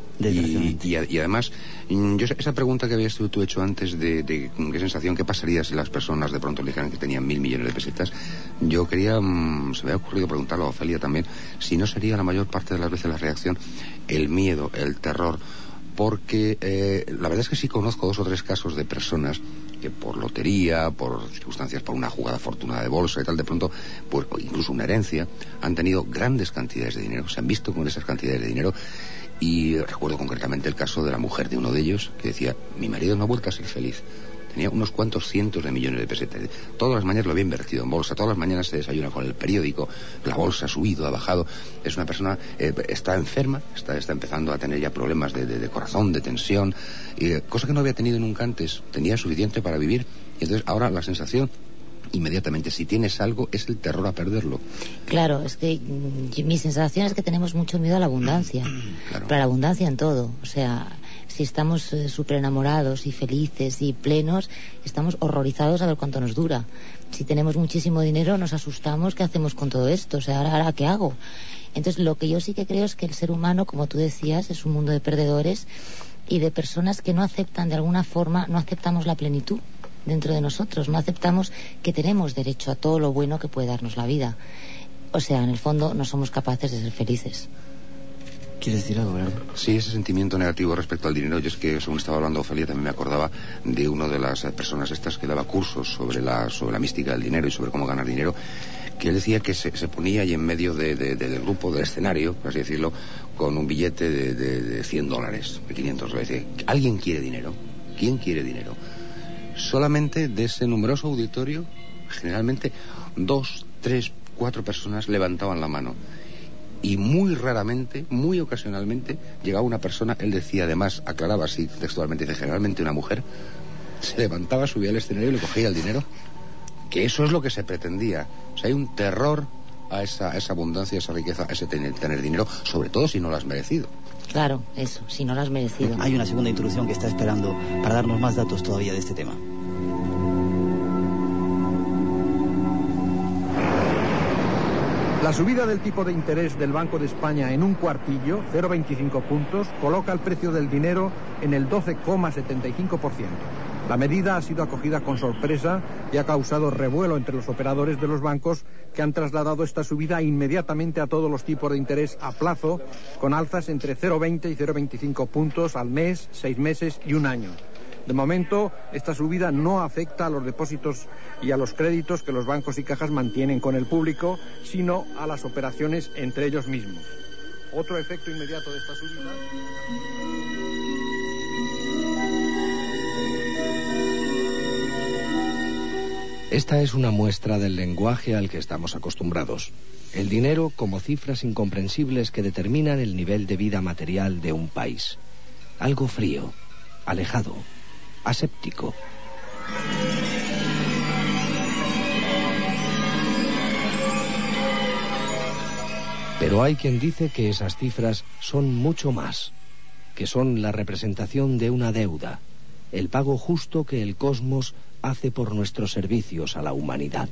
Y, y, y además, yo esa pregunta que habías tú, tú hecho antes de, de qué sensación, qué pasaría si las personas de pronto le dijeran que tenían mil millones de pesetas, yo quería, mmm, se me ha ocurrido preguntarlo a Ofelia también, si no sería la mayor parte de las veces la reacción el miedo, el terror, porque eh, la verdad es que sí conozco dos o tres casos de personas que por lotería, por circunstancias, por una jugada afortunada de bolsa y tal, de pronto, por incluso una herencia, han tenido grandes cantidades de dinero, se han visto con esas cantidades de dinero. Y recuerdo concretamente el caso de la mujer de uno de ellos que decía, mi marido no ha vuelto a ser feliz. Tenía unos cuantos cientos de millones de pesetas. Todas las mañanas lo había invertido en bolsa, todas las mañanas se desayuna con el periódico, la bolsa ha subido, ha bajado. Es una persona, eh, está enferma, está, está empezando a tener ya problemas de, de, de corazón, de tensión, eh, cosa que no había tenido nunca antes. Tenía suficiente para vivir. Y entonces ahora la sensación, inmediatamente, si tienes algo, es el terror a perderlo. Claro, es que mm, mi sensación es que tenemos mucho miedo a la abundancia. Claro. Pero a la abundancia en todo. O sea, si estamos eh, súper enamorados y felices y plenos, estamos horrorizados a ver cuánto nos dura. Si tenemos muchísimo dinero, nos asustamos, ¿qué hacemos con todo esto? O sea, ¿ahora, ahora qué hago? Entonces, lo que yo sí que creo es que el ser humano, como tú decías, es un mundo de perdedores y de personas que no aceptan, de alguna forma, no aceptamos la plenitud dentro de nosotros, no aceptamos que tenemos derecho a todo lo bueno que puede darnos la vida. O sea, en el fondo no somos capaces de ser felices. ¿Quieres decir algo, verdad? Sí, ese sentimiento negativo respecto al dinero. Yo es que, según estaba hablando Ofelia, también me acordaba de una de las personas estas que daba cursos sobre la, sobre la mística del dinero y sobre cómo ganar dinero, que él decía que se, se ponía ahí en medio de, de, de, del grupo, del escenario, por así decirlo, con un billete de, de, de cien dólares, de quinientos dólares. Decía, ¿alguien quiere dinero? ¿Quién quiere dinero? Solamente de ese numeroso auditorio, generalmente dos, tres, cuatro personas levantaban la mano. Y muy raramente, muy ocasionalmente, llegaba una persona, él decía, además, aclaraba así textualmente, dice, generalmente una mujer, se levantaba, subía al escenario y le cogía el dinero. Que eso es lo que se pretendía. O sea, hay un terror a esa, a esa abundancia, a esa riqueza, a ese tener, tener dinero, sobre todo si no lo has merecido. Claro, eso, si no lo has merecido. Hay una segunda introducción que está esperando para darnos más datos todavía de este tema. La subida del tipo de interés del Banco de España en un cuartillo, cero coma veinticinco puntos, coloca el precio del dinero en el doce coma setenta y cinco por ciento. La medida ha sido acogida con sorpresa y ha causado revuelo entre los operadores de los bancos, que han trasladado esta subida inmediatamente a todos los tipos de interés a plazo, con alzas entre cero coma veinte y cero coma veinticinco puntos al mes, seis meses y un año. De momento, esta subida no afecta a los depósitos y a los créditos que los bancos y cajas mantienen con el público, sino a las operaciones entre ellos mismos. Otro efecto inmediato de esta subida... Esta es una muestra del lenguaje al que estamos acostumbrados. El dinero como cifras incomprensibles que determinan el nivel de vida material de un país. Algo frío, alejado, aséptico. Pero hay quien dice que esas cifras son mucho más, que son la representación de una deuda, el pago justo que el cosmos hace por nuestros servicios a la humanidad.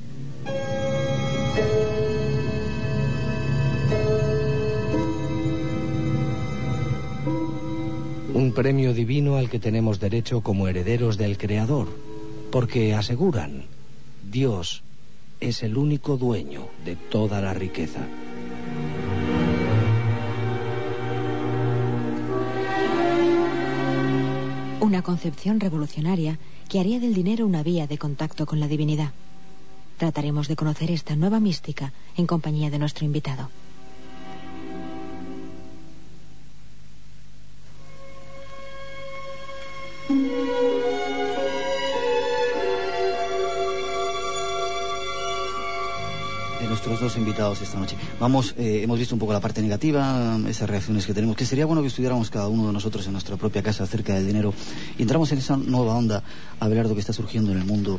Un premio divino al que tenemos derecho como herederos del Creador, porque aseguran, Dios es el único dueño de toda la riqueza. Una concepción revolucionaria que haría del dinero una vía de contacto con la divinidad. Trataremos de conocer esta nueva mística en compañía de nuestro invitado. De nuestros dos invitados esta noche. Vamos, eh, hemos visto un poco la parte negativa, esas reacciones que tenemos, que sería bueno que estudiáramos cada uno de nosotros en nuestra propia casa acerca del dinero y entramos en esa nueva onda, Abelardo, que está surgiendo en el mundo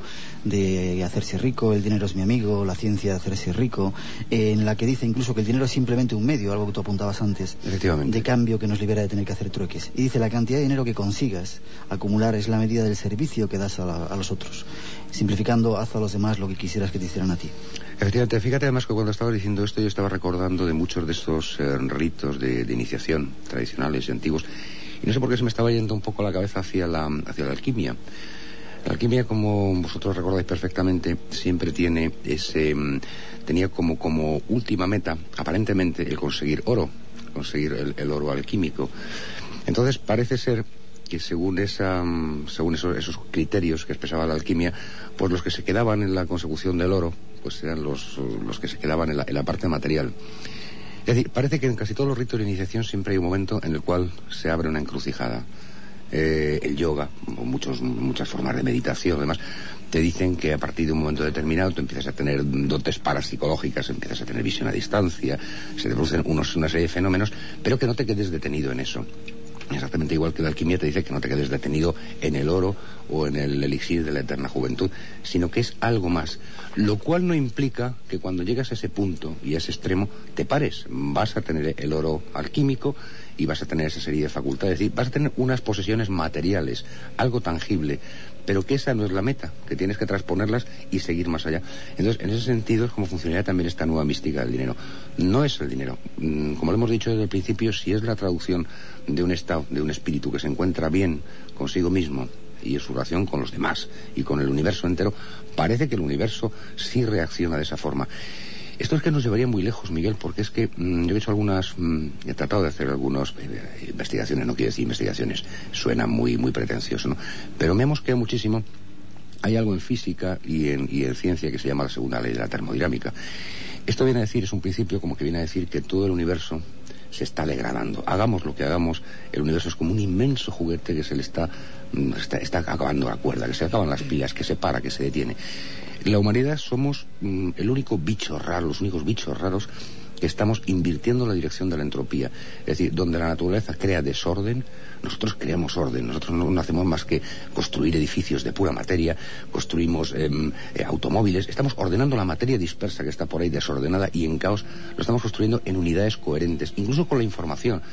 de hacerse rico, el dinero es mi amigo, la ciencia de hacerse rico, eh, en la que dice incluso que el dinero es simplemente un medio, algo que tú apuntabas antes, efectivamente, de cambio que nos libera de tener que hacer trueques. Y dice, la cantidad de dinero que consigas acumular es la medida del servicio que das a, la, a los otros. Simplificando, haz a los demás lo que quisieras que te hicieran a ti. Efectivamente, fíjate además que cuando estabas diciendo esto yo estaba recordando de muchos de estos eh, ritos de, de iniciación tradicionales y antiguos, y no sé por qué se me estaba yendo un poco la cabeza hacia la, hacia la alquimia. La alquimia, como vosotros recordáis perfectamente, siempre tiene ese, tenía como, como última meta, aparentemente, el conseguir oro, conseguir el, el oro alquímico. Entonces parece ser que según esa, según esos, esos criterios que expresaba la alquimia, pues los que se quedaban en la consecución del oro, pues eran los, los que se quedaban en la, en la parte material. Es decir, parece que en casi todos los ritos de iniciación siempre hay un momento en el cual se abre una encrucijada. Eh, el yoga, o muchos, muchas formas de meditación, además, te dicen que a partir de un momento determinado tú empiezas a tener dotes parapsicológicas, empiezas a tener visión a distancia, se te producen unos, una serie de fenómenos, pero que no te quedes detenido en eso. Exactamente igual que la alquimia te dice que no te quedes detenido en el oro o en el elixir de la eterna juventud, sino que es algo más, lo cual no implica que cuando llegas a ese punto y a ese extremo te pares. Vas a tener el oro alquímico y vas a tener esa serie de facultades, es decir, vas a tener unas posesiones materiales, algo tangible, pero que esa no es la meta, que tienes que transponerlas y seguir más allá. Entonces, en ese sentido es como funcionaría también esta nueva mística del dinero. No es el dinero, como lo hemos dicho desde el principio, si es la traducción de un estado, de un espíritu que se encuentra bien consigo mismo y en su relación con los demás y con el universo entero, parece que el universo sí reacciona de esa forma. Esto es que nos llevaría muy lejos, Miguel, porque es que mmm, yo he hecho algunas, mmm, he tratado de hacer algunas eh, investigaciones, no quiero decir investigaciones, suena muy muy pretencioso, ¿no? Pero me hemos quedado muchísimo. Hay algo en física y en, y en ciencia que se llama la segunda ley de la termodinámica. Esto viene a decir, es un principio como que viene a decir que todo el universo se está degradando. Hagamos lo que hagamos, el universo es como un inmenso juguete que se le está, está, está acabando la cuerda, que se acaban las pilas, que se para, que se detiene. La humanidad somos mm, el único bicho raro, los únicos bichos raros que estamos invirtiendo en la dirección de la entropía. Es decir, donde la naturaleza crea desorden, nosotros creamos orden. Nosotros no, no hacemos más que construir edificios de pura materia, construimos eh, eh, automóviles. Estamos ordenando la materia dispersa que está por ahí desordenada y en caos. Lo estamos construyendo en unidades coherentes, incluso con la información.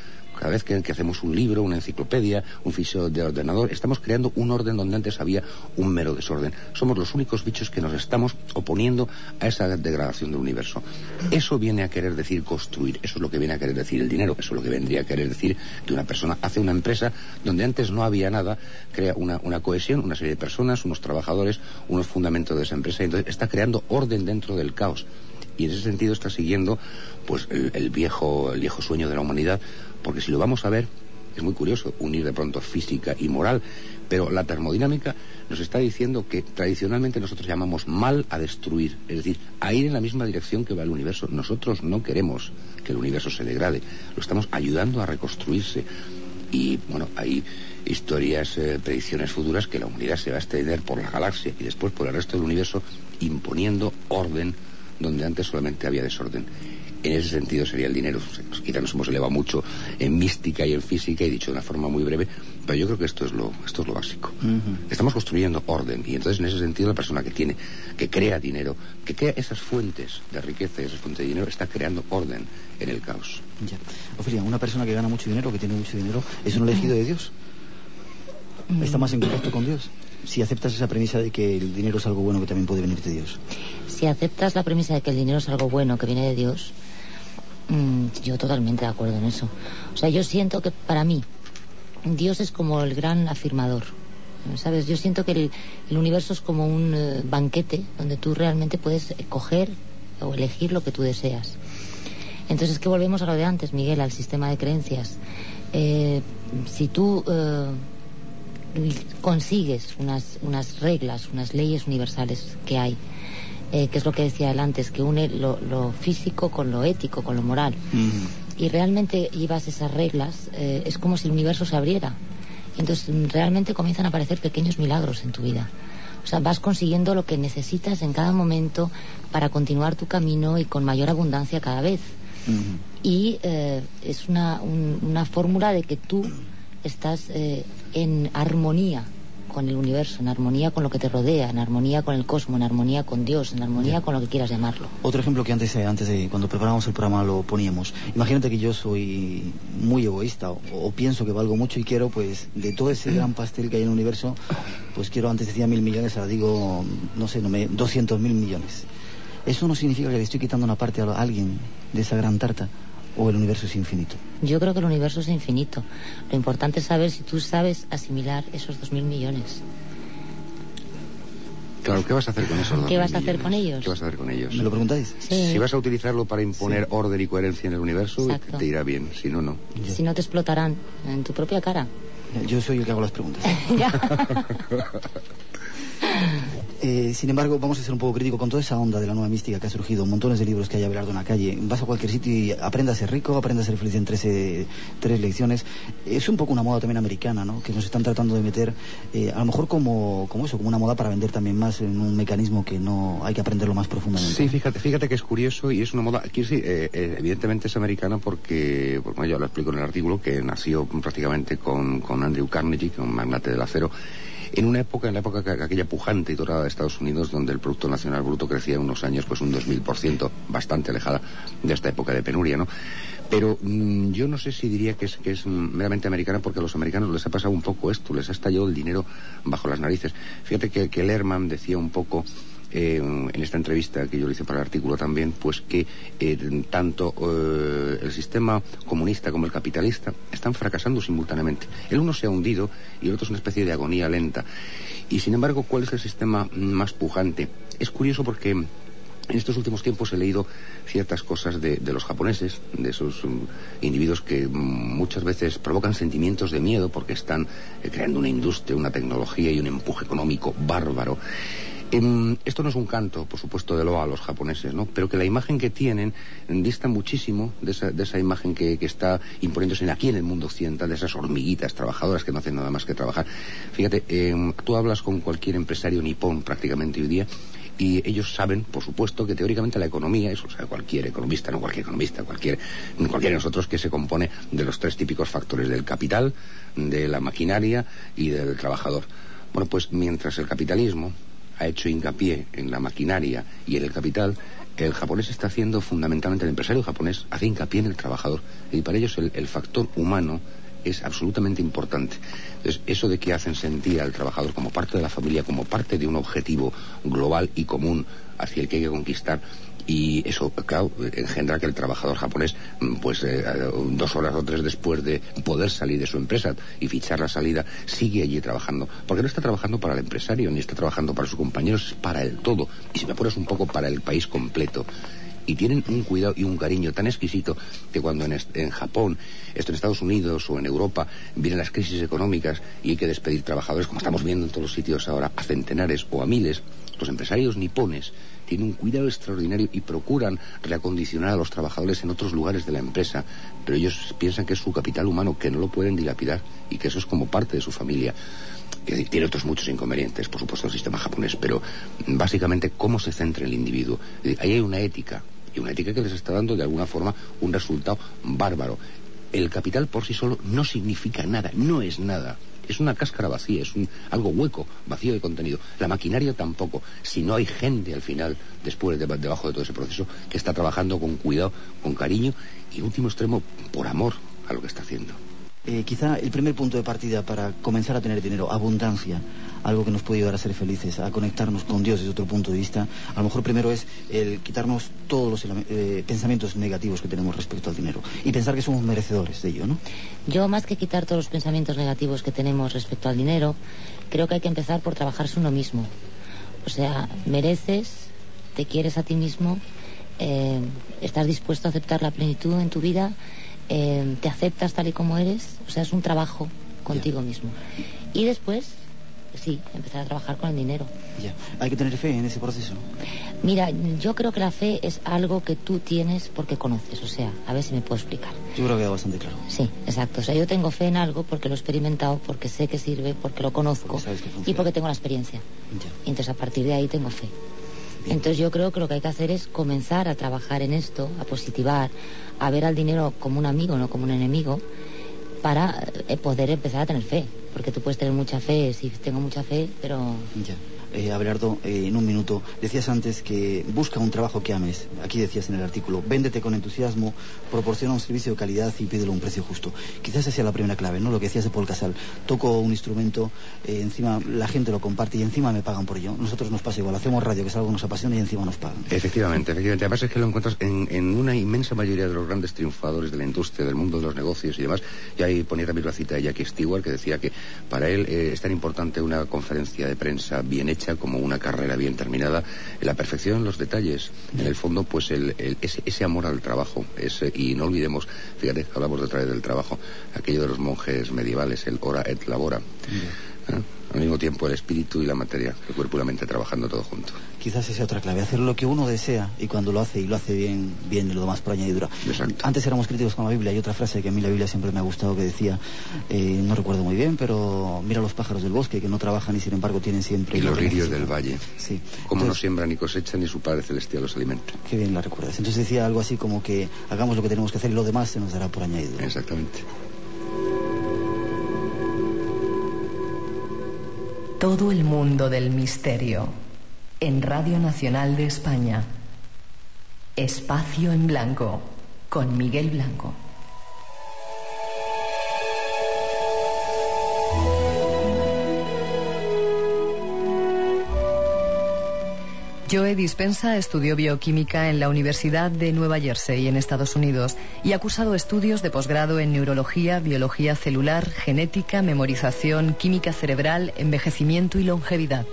Cada vez que, que hacemos un libro, una enciclopedia, un fichero de ordenador, estamos creando un orden donde antes había un mero desorden. Somos los únicos bichos que nos estamos oponiendo a esa degradación del universo. Eso viene a querer decir construir, eso es lo que viene a querer decir el dinero, eso es lo que vendría a querer decir que una persona hace una empresa donde antes no había nada, crea una, una cohesión, una serie de personas, unos trabajadores, unos fundamentos de esa empresa, y entonces está creando orden dentro del caos. Y en ese sentido está siguiendo pues el, el viejo el viejo sueño de la humanidad, porque si lo vamos a ver, es muy curioso unir de pronto física y moral, pero la termodinámica nos está diciendo que tradicionalmente nosotros llamamos mal a destruir, es decir, a ir en la misma dirección que va el universo. Nosotros no queremos que el universo se degrade, lo estamos ayudando a reconstruirse. Y bueno, hay historias, eh, predicciones futuras que la humanidad se va a extender por la galaxia y después por el resto del universo, imponiendo orden donde antes solamente había desorden. En ese sentido sería el dinero. Quizá nos hemos elevado mucho en mística y en física, y dicho de una forma muy breve, pero yo creo que esto es lo, esto es lo básico. Uh-huh. Estamos construyendo orden, y entonces en ese sentido la persona que tiene, que crea dinero, que crea esas fuentes de riqueza y esas fuentes de dinero, está creando orden en el caos. Ya. Ofelia, una persona que gana mucho dinero, que tiene mucho dinero, ¿es un elegido de Dios? ¿Está más en contacto con Dios? Si aceptas esa premisa de que el dinero es algo bueno que también puede venir de Dios. Si aceptas la premisa de que el dinero es algo bueno que viene de Dios, mmm, yo totalmente de acuerdo en eso. O sea, yo siento que para mí Dios es como el gran afirmador, ¿sabes? Yo siento que el, el universo es como un eh, banquete donde tú realmente puedes coger o elegir lo que tú deseas. Entonces, que volvemos a lo de antes, Miguel, al sistema de creencias. Eh, si tú eh, consigues unas, unas reglas, unas leyes universales que hay, eh, que es lo que decía él antes, que une lo, lo físico con lo ético, con lo moral, mm. y realmente llevas esas reglas, eh, es como si el universo se abriera. Entonces realmente comienzan a aparecer pequeños milagros en tu vida. O sea, vas consiguiendo lo que necesitas en cada momento para continuar tu camino y con mayor abundancia cada vez. Uh-huh. Y eh, es una, un, una fórmula de que tú estás eh, en armonía con el universo, en armonía con lo que te rodea, en armonía con el cosmos, en armonía con Dios, en armonía yeah. con lo que quieras llamarlo. Otro ejemplo que antes, eh, antes de cuando preparábamos el programa lo poníamos. Imagínate que yo soy muy egoísta o, o pienso que valgo mucho y quiero, pues, de todo ese gran pastel que hay en el universo, pues quiero, antes decía mil millones, ahora digo, no sé, no me, doscientos mil millones. ¿Eso no significa que le estoy quitando una parte a alguien de esa gran tarta? ¿O el universo es infinito? Yo creo que el universo es infinito. Lo importante es saber si tú sabes asimilar esos dos mil millones. Claro, ¿qué vas a hacer con esos dos ¿Qué mil vas a hacer millones? con ellos? ¿Qué vas a hacer con ellos? ¿Me lo preguntáis? Sí. Si vas a utilizarlo para imponer sí. orden y coherencia en el universo, Exacto. te irá bien. Si no, no. Si no, te explotarán en tu propia cara. Yo soy el que hago las preguntas. Eh, sin embargo, vamos a ser un poco crítico con toda esa onda de la nueva mística que ha surgido, montones de libros que hay a Abelardo en la calle. Vas a cualquier sitio y aprende a ser rico, aprende a ser feliz en tres, eh, tres lecciones. Es un poco una moda también americana, ¿no? Que nos están tratando de meter, eh, a lo mejor como, como eso, como una moda para vender también más en un mecanismo que no hay que aprenderlo más profundamente. Sí, fíjate, fíjate que es curioso y es una moda. Quiero decir, eh, eh, evidentemente es americana porque, bueno, yo lo explico en el artículo, que nació prácticamente con, con Andrew Carnegie, que es un magnate del acero, en una época, en la época aquella pujante y dorada de Estados Unidos, donde el Producto Nacional Bruto crecía en unos años pues un dos mil por ciento, bastante alejada de esta época de penuria, ¿no? Pero mmm, yo no sé si diría que es, que es meramente americana, porque a los americanos les ha pasado un poco esto, les ha estallado el dinero bajo las narices. Fíjate que, que Lerman decía un poco, Eh, en esta entrevista que yo le hice para el artículo también, pues que eh, tanto eh, el sistema comunista como el capitalista están fracasando simultáneamente. El uno se ha hundido y el otro es una especie de agonía lenta. Y sin embargo, ¿cuál es el sistema más pujante? Es curioso porque en estos últimos tiempos he leído ciertas cosas de, de los japoneses, de esos um, individuos que um, muchas veces provocan sentimientos de miedo porque están eh, creando una industria, una tecnología y un empuje económico bárbaro. Eh, esto no es un canto, por supuesto, de loa a los japoneses, ¿no? Pero que la imagen que tienen dista muchísimo de esa, de esa imagen que, que está imponiéndose aquí en el mundo occidental, de esas hormiguitas trabajadoras que no hacen nada más que trabajar. Fíjate, eh, tú hablas con cualquier empresario nipón prácticamente hoy día y ellos saben, por supuesto, que teóricamente la economía, eso sabe cualquier economista, no cualquier economista, cualquier, cualquiera de nosotros, que se compone de los tres típicos factores: del capital, de la maquinaria y del trabajador. Bueno, pues mientras el capitalismo ha hecho hincapié en la maquinaria y en el capital, el japonés está haciendo fundamentalmente, el empresario japonés hace hincapié en el trabajador, y para ellos el, el factor humano es absolutamente importante. Entonces, eso de que hacen sentir al trabajador como parte de la familia, como parte de un objetivo global y común hacia el que hay que conquistar, y eso, claro, engendra que el trabajador japonés, pues eh, dos horas o tres después de poder salir de su empresa y fichar la salida, sigue allí trabajando, porque no está trabajando para el empresario, ni está trabajando para sus compañeros, es para el todo, y si me apuras un poco para el país completo. Y tienen un cuidado y un cariño tan exquisito que cuando en, en Japón, esto en Estados Unidos o en Europa, vienen las crisis económicas y hay que despedir trabajadores, como estamos viendo en todos los sitios ahora, a centenares o a miles, los empresarios nipones tienen un cuidado extraordinario y procuran reacondicionar a los trabajadores en otros lugares de la empresa, pero ellos piensan que es su capital humano, que no lo pueden dilapidar y que eso es como parte de su familia. Que tiene otros muchos inconvenientes, por supuesto, el sistema japonés, pero básicamente cómo se centra el individuo. Ahí hay una ética, y una ética que les está dando de alguna forma un resultado bárbaro. El capital por sí solo no significa nada, no es nada. Es una cáscara vacía, es un, algo hueco, vacío de contenido. La maquinaria tampoco, si no hay gente al final, después, de, debajo de todo ese proceso, que está trabajando con cuidado, con cariño y, en último extremo, por amor a lo que está haciendo. Eh, quizá el primer punto de partida para comenzar a tener dinero, abundancia, algo que nos puede ayudar a ser felices, a conectarnos con Dios desde otro punto de vista, a lo mejor primero es el quitarnos todos los eh, pensamientos negativos que tenemos respecto al dinero y pensar que somos merecedores de ello, ¿no? Yo, más que quitar todos los pensamientos negativos que tenemos respecto al dinero, creo que hay que empezar por trabajarse uno mismo. O sea, mereces, te quieres a ti mismo, eh, estás dispuesto a aceptar la plenitud en tu vida, eh, te aceptas tal y como eres. O sea, es un trabajo contigo yeah. mismo. Y después, sí, empezar a trabajar con el dinero. Yeah. Hay que tener fe en ese proceso. Mira, yo creo que la fe es algo que tú tienes porque conoces. O sea, a ver si me puedo explicar. Yo creo que queda bastante claro. Sí, exacto. O sea, yo tengo fe en algo porque lo he experimentado, porque sé que sirve, porque lo conozco porque sabes que funciona. Y porque tengo la experiencia. Yeah. Y entonces a partir de ahí tengo fe. Bien. Entonces yo creo que lo que hay que hacer es comenzar a trabajar en esto, a positivar, a ver al dinero como un amigo, no como un enemigo, para eh, poder empezar a tener fe. Porque tú puedes tener mucha fe, sí, tengo mucha fe, pero... Ya. Eh, Abelardo, eh, en un minuto, decías antes que busca un trabajo que ames. Aquí decías en el artículo, véndete con entusiasmo, proporciona un servicio de calidad y pídelo un precio justo. Quizás esa sea la primera clave, ¿no? Lo que decías de Paul Casal. Toco un instrumento, eh, encima la gente lo comparte y encima me pagan por ello. Nosotros nos pasa igual, hacemos radio, que es algo que nos apasiona y encima nos pagan. Efectivamente, efectivamente. Además es que lo encuentras en, en una inmensa mayoría de los grandes triunfadores de la industria, del mundo de los negocios y demás. Y ahí ponía también una cita de Jackie Stewart que decía que para él eh, es tan importante una conferencia de prensa bien hecha como una carrera bien terminada, en la perfección en los detalles, en el fondo pues el, el, ese, ese amor al trabajo, ese, y no olvidemos, fíjate, hablamos de otra vez del trabajo, aquello de los monjes medievales, el ora et labora, ¿eh? Al mismo tiempo el espíritu y la materia, el cuerpo y la mente trabajando todo junto. Quizás esa es otra clave, hacer lo que uno desea y cuando lo hace y lo hace bien, bien lo demás por añadidura. Exacto. Antes éramos críticos con la Biblia, hay otra frase que a mí la Biblia siempre me ha gustado que decía, eh, no recuerdo muy bien, pero mira los pájaros del bosque que no trabajan y sin embargo tienen siempre... Y los lirios del valle. Sí. Como Entonces, no siembran ni cosechan ni su Padre Celestial los alimenta. Qué bien la recuerdas. Entonces decía algo así como que hagamos lo que tenemos que hacer y lo demás se nos dará por añadidura. Exactamente. Todo el mundo del misterio en Radio Nacional de España. Espacio en Blanco con Miguel Blanco. Joe Dispenza estudió bioquímica en la Universidad de Nueva Jersey, en Estados Unidos, y ha cursado estudios de posgrado en neurología, biología celular, genética, memorización, química cerebral, envejecimiento y longevidad.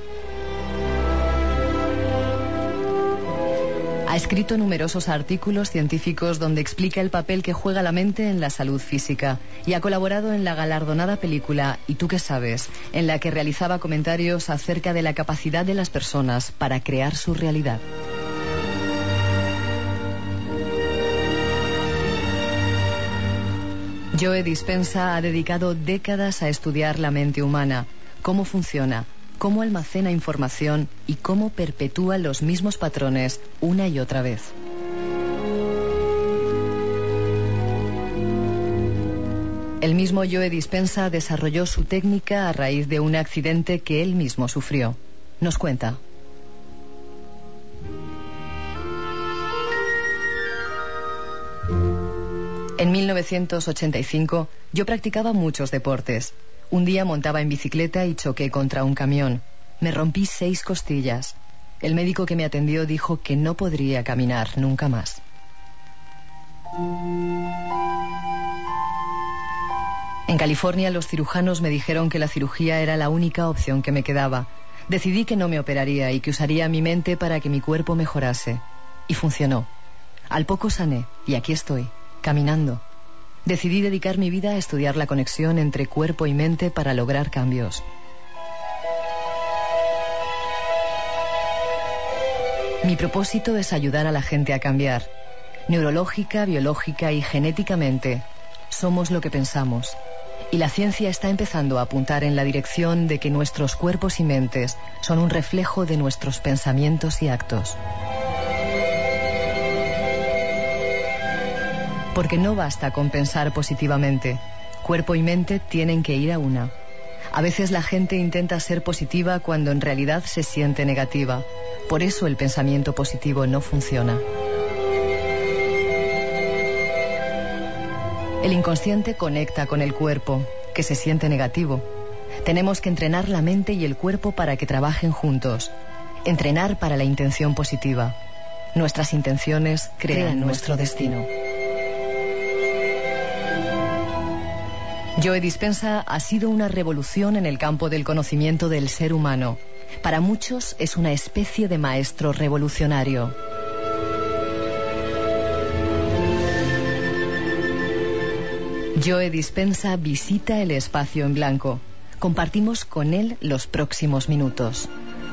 Ha escrito numerosos artículos científicos donde explica el papel que juega la mente en la salud física y ha colaborado en la galardonada película ¿Y tú qué sabes?, en la que realizaba comentarios acerca de la capacidad de las personas para crear su realidad. Joe Dispenza ha dedicado décadas a estudiar la mente humana, cómo funciona, cómo almacena información y cómo perpetúa los mismos patrones una y otra vez. El mismo Joe Dispenza desarrolló su técnica a raíz de un accidente que él mismo sufrió. Nos cuenta. En mil novecientos ochenta y cinco yo practicaba muchos deportes. Un día montaba en bicicleta y choqué contra un camión. Me rompí seis costillas. El médico que me atendió dijo que no podría caminar nunca más. En California los cirujanos me dijeron que la cirugía era la única opción que me quedaba. Decidí que no me operaría y que usaría mi mente para que mi cuerpo mejorase. Y funcionó. Al poco sané y aquí estoy, caminando. Decidí dedicar mi vida a estudiar la conexión entre cuerpo y mente para lograr cambios. Mi propósito es ayudar a la gente a cambiar. Neurológica, biológica y genéticamente, somos lo que pensamos. Y la ciencia está empezando a apuntar en la dirección de que nuestros cuerpos y mentes son un reflejo de nuestros pensamientos y actos. Porque no basta con pensar positivamente. Cuerpo y mente tienen que ir a una. A veces la gente intenta ser positiva cuando en realidad se siente negativa. Por eso el pensamiento positivo no funciona. El inconsciente conecta con el cuerpo, que se siente negativo. Tenemos que entrenar la mente y el cuerpo para que trabajen juntos. Entrenar para la intención positiva. Nuestras intenciones crean nuestro destino. Joe Dispenza ha sido una revolución en el campo del conocimiento del ser humano. Para muchos es una especie de maestro revolucionario. Joe Dispenza visita el espacio en blanco. Compartimos con él los próximos minutos.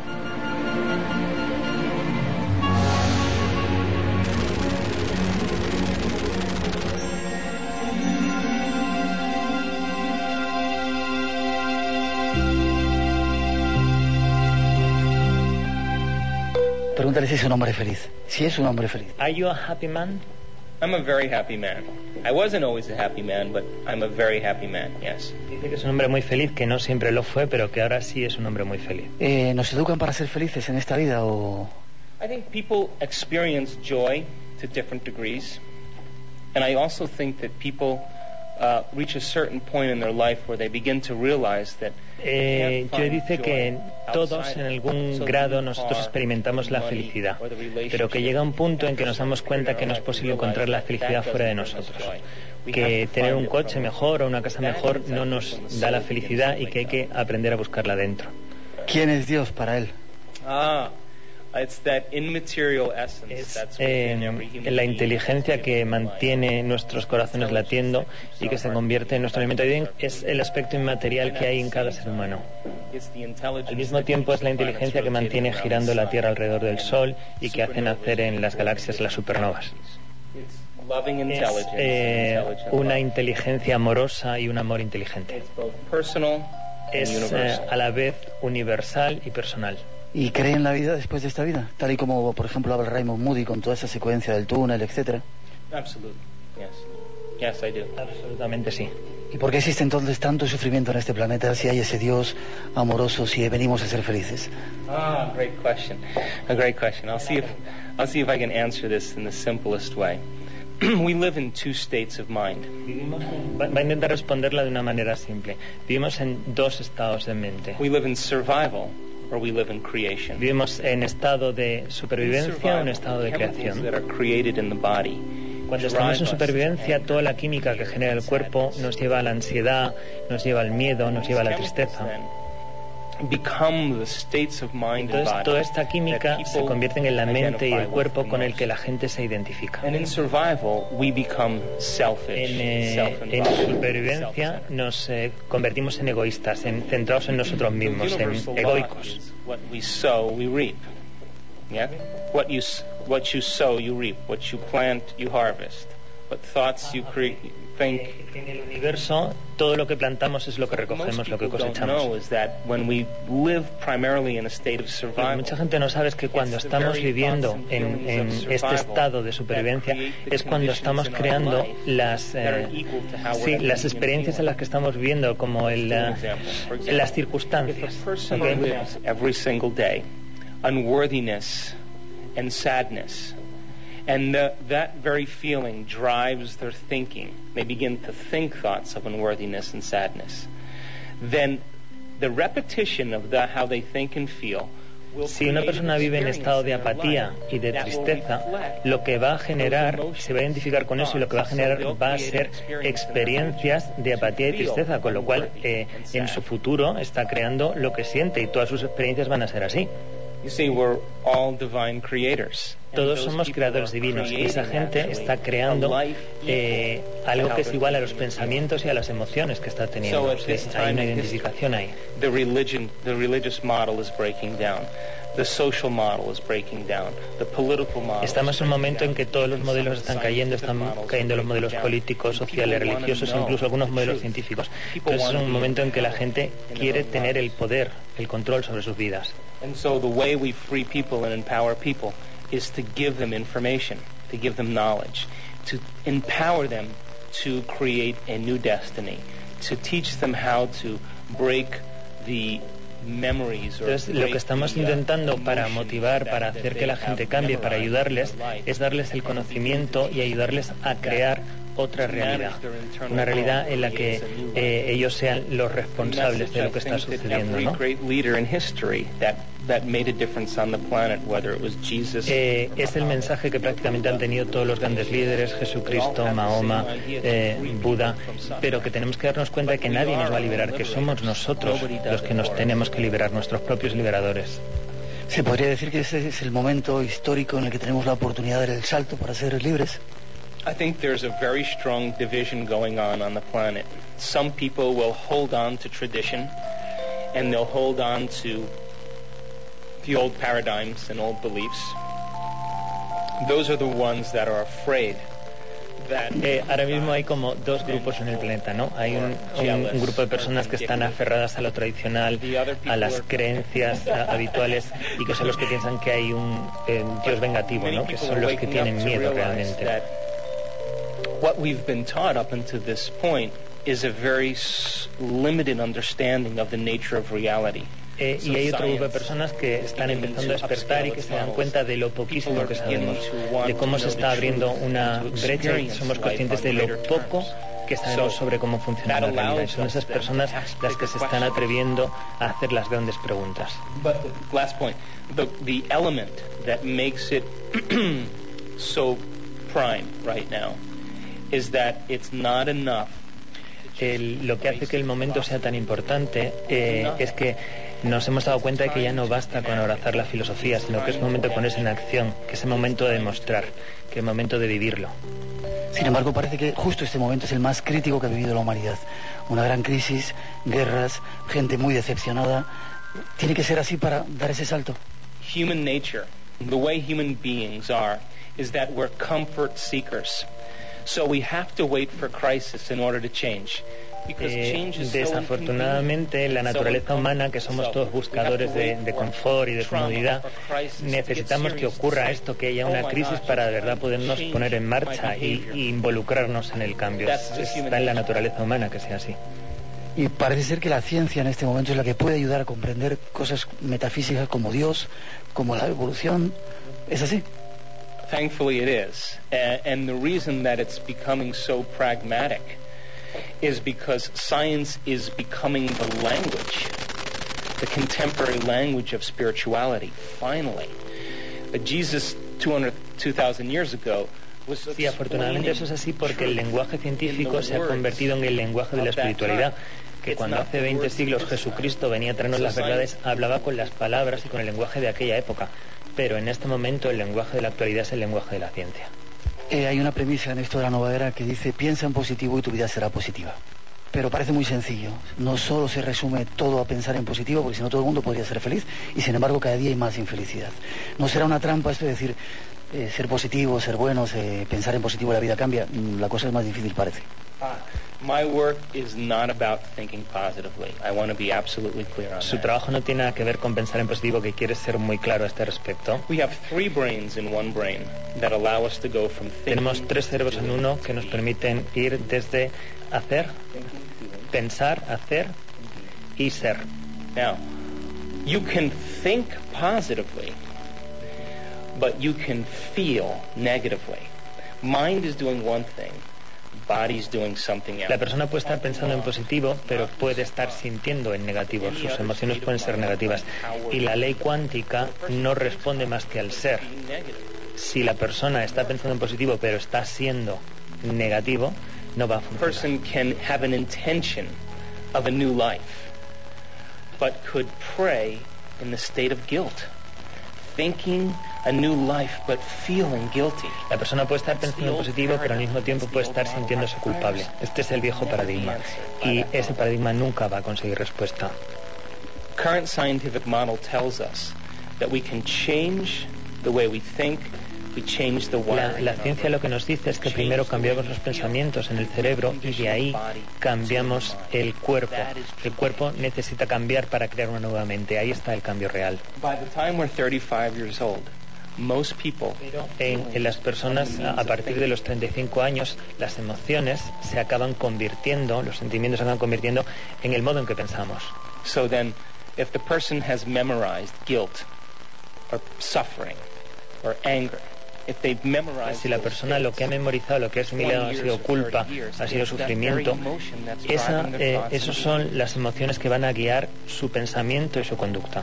Pregúntale si es un hombre feliz. Si es un hombre feliz. Are you a happy man? I'm a very happy man. I wasn't always a happy man, but I'm a very happy man, yes. Dice que es un hombre muy feliz, que no siempre lo fue, pero que ahora sí es un hombre muy feliz. Eh, ¿Nos educan para ser felices en esta vida o...? I think people experience joy to different degrees. And I also think that people uh, reach a certain point in their life where they begin to realize that Eh, Joe dice que todos en algún grado nosotros experimentamos la felicidad, pero que llega un punto en que nos damos cuenta que no es posible encontrar la felicidad fuera de nosotros, que tener un coche mejor o una casa mejor no nos da la felicidad y que hay que aprender a buscarla dentro. ¿Quién es Dios para él? Ah, it's that immaterial essence that's within every human Eh, la inteligencia que mantiene nuestros corazones latiendo y que se convierte en nuestro alimento. Es el aspecto inmaterial que hay en cada ser humano. Al mismo tiempo es la inteligencia que mantiene girando la Tierra alrededor del Sol y que hace nacer en las galaxias las supernovas. Es eh, una inteligencia amorosa y un amor inteligente. Es eh, a la vez universal y personal. ¿Y cree en la vida después de esta vida? Tal y como, por ejemplo, habla Raymond Moody con toda esa secuencia del túnel, etcétera. Absolutely, yes. Yes, I do. Absolutamente sí. ¿Y por qué existe entonces tanto sufrimiento en este planeta si hay ese Dios amoroso, si venimos a ser felices? Ah, great question. A great question. I'll see if I'll see if I can answer this in the simplest way. We live in two states of mind. Va, va a intentar responderla de una manera simple. Vivimos en dos estados de mente. We live in survival. Or we live in creation. Vivimos en estado de supervivencia o en estado de creación. Cuando estamos en supervivencia, toda la química que genera el cuerpo nos lleva a la ansiedad, nos lleva al miedo, nos lleva a la tristeza. Entonces toda esta química se convierte en la mente y el cuerpo con el que la gente se identifica. En, eh, en supervivencia nos eh, convertimos en egoístas, en, centrados en nosotros mismos, en egoicos. What we sow, we reap. Yeah? What you what you sow, you reap. What you plant, you harvest. What thoughts you create, think. En el universo, todo lo que plantamos es lo que recogemos, lo que cosechamos. Lo que mucha gente no sabe es que cuando estamos viviendo en, en este estado de supervivencia es cuando estamos creando las, eh, sí, las experiencias en las que estamos viviendo, como el, uh, las circunstancias. Okay. Every single day, unworthiness and sadness and the, that very feeling drives their thinking, they begin to think thoughts of unworthiness and sadness, then the repetition of the, how they think and feel. Si una persona vive en estado de apatía y de tristeza, lo que va a generar, se va a identificar con eso y lo que va a generar va a ser experiencias de apatía y tristeza, con lo cual eh, en su futuro está creando lo que siente y todas sus experiencias van a ser así. You see, we're all divine creators. Todos somos creadores divinos y esa gente está creando eh, algo que es igual a los pensamientos y a las emociones que está teniendo. Sí, hay una identificación ahí. The religion, the religious model is breaking down. The social model is breaking down. The political model. Estamos en un momento en que todos los modelos están cayendo, están cayendo los modelos políticos, sociales, religiosos e incluso algunos modelos científicos. Entonces es un momento en que la gente quiere tener el poder, el control sobre sus vidas. And so the way we free people and empower people is to give them information, to give them knowledge, to empower them to create a new destiny, to teach them how to break the memories. Entonces, lo que estamos intentando para motivar, para hacer que la gente cambie, para ayudarles, es darles el conocimiento y ayudarles a crear otra realidad, una realidad en la que eh, ellos sean los responsables de lo que está sucediendo, ¿no? Eh, es el mensaje que prácticamente han tenido todos los grandes líderes, Jesucristo, Mahoma, eh, Buda, pero que tenemos que darnos cuenta de que nadie nos va a liberar, que somos nosotros los que nos tenemos que liberar, nuestros propios liberadores. ¿Se podría decir que ese es el momento histórico en el que tenemos la oportunidad de dar el salto para ser libres? I think there's a very strong division going on on the planet. Some people will hold on to tradition and they'll hold on to the old paradigms and old beliefs. Those are the ones that are afraid that eh, ahora mismo hay como dos grupos en el planeta, ¿no? Hay un, un, un grupo de personas que están aferradas a lo tradicional, a las creencias a, habituales y que son los que piensan que hay un eh, Dios vengativo, ¿no? Que son los que tienen miedo realmente. What we've been taught up until this point is a very limited understanding of the nature of reality. Eh, y hay otro grupo de personas que están empezando a despertar y que se dan cuenta de lo poquísimo que sabemos, de cómo se está abriendo una brecha y somos conscientes de lo poco que sabemos sobre cómo funciona la realidad. Y son esas personas las que se están atreviendo a hacer las grandes preguntas. But the last point, the, the element that makes it so prime right now is that it's not enough. El, lo que hace que el momento sea tan importante eh, es que nos hemos dado cuenta de que ya no basta con abrazar la filosofía, sino que es momento de ponerse en acción, que es el momento de demostrar, que es el momento de vivirlo. Sin embargo, parece que justo este momento es el más crítico que ha vivido la humanidad. Una gran crisis, guerras, gente muy decepcionada. ¿Tiene que ser así para dar ese salto? Human nature, the way human beings are, is that we're comfort seekers. So we have to wait for crisis in order to change. Eh, desafortunadamente, la naturaleza humana, que somos todos buscadores de, de confort y de comodidad, necesitamos que ocurra esto, que haya una crisis para de verdad podernos poner en marcha y, y involucrarnos en el cambio. Está en la naturaleza humana que sea así. Y parece ser que la ciencia en este momento es la que puede ayudar a comprender cosas metafísicas como Dios, como la evolución. ¿Es así? Thankfully it is. Uh, and the reason that it's becoming so pragmatic is because science is becoming the language, the contemporary language of spirituality, finally. But Jesus, two thousand years ago, was Sí, afortunadamente eso es así porque el lenguaje científico se ha convertido en el lenguaje de la espiritualidad, que cuando hace veinte siglos Jesucristo venía a traernos las verdades, hablaba con las palabras y con el lenguaje de aquella época. Pero en este momento el lenguaje de la actualidad es el lenguaje de la ciencia. Eh, hay una premisa en esto de la nueva era que dice: piensa en positivo y tu vida será positiva. Pero parece muy sencillo. No solo se resume todo a pensar en positivo, porque si no todo el mundo podría ser feliz, y sin embargo cada día hay más infelicidad. ¿No será una trampa esto de decir eh, ser positivo, ser buenos, eh, pensar en positivo, la vida cambia? La cosa es más difícil, parece. My work is not about thinking positively. I want to be absolutely clear on Su that. trabajo no tiene nada que ver con pensar en positivo, que quiere ser muy claro a este respecto. We have three brains in one brain that allow us to go from thinking. Tenemos tres cerebros en uno que nos permiten ir desde hacer, pensar, hacer y ser. Now, you can think positively, but you can feel negatively. Mind is doing one thing. Body's doing something else. La persona puede estar pensando en positivo, pero puede estar sintiendo en negativo. Sus emociones pueden ser negativas. Y la ley cuántica no responde más que al ser. Si la persona está pensando en positivo, pero está siendo negativo, no va a funcionar. Person can have an intention of a new life, but could pray in the state of guilt. Thinking a new life, but feeling guilty. La persona puede estar pensando en positivo, pero al mismo tiempo puede estar sintiéndose culpable. Este es el viejo paradigma, y ese paradigma nunca va a conseguir respuesta. Current scientific model tells us that we can change the way we think. We change the la, la ciencia lo que nos dice es que primero cambiamos los pensamientos en el cerebro y de ahí cambiamos el cuerpo. El cuerpo necesita cambiar para crear una nueva mente. Ahí está el cambio real. By the time we're thirty-five years old, most people, en, en las personas a, a partir de los treinta y cinco años, las emociones se acaban convirtiendo, los sentimientos se acaban convirtiendo en el modo en que pensamos. So then, if the person has memorized guilt or suffering or anger, si la persona lo que ha memorizado, lo que ha asimilado ha sido culpa, ha sido sufrimiento, esa, eh, esas son las emociones que van a guiar su pensamiento y su conducta.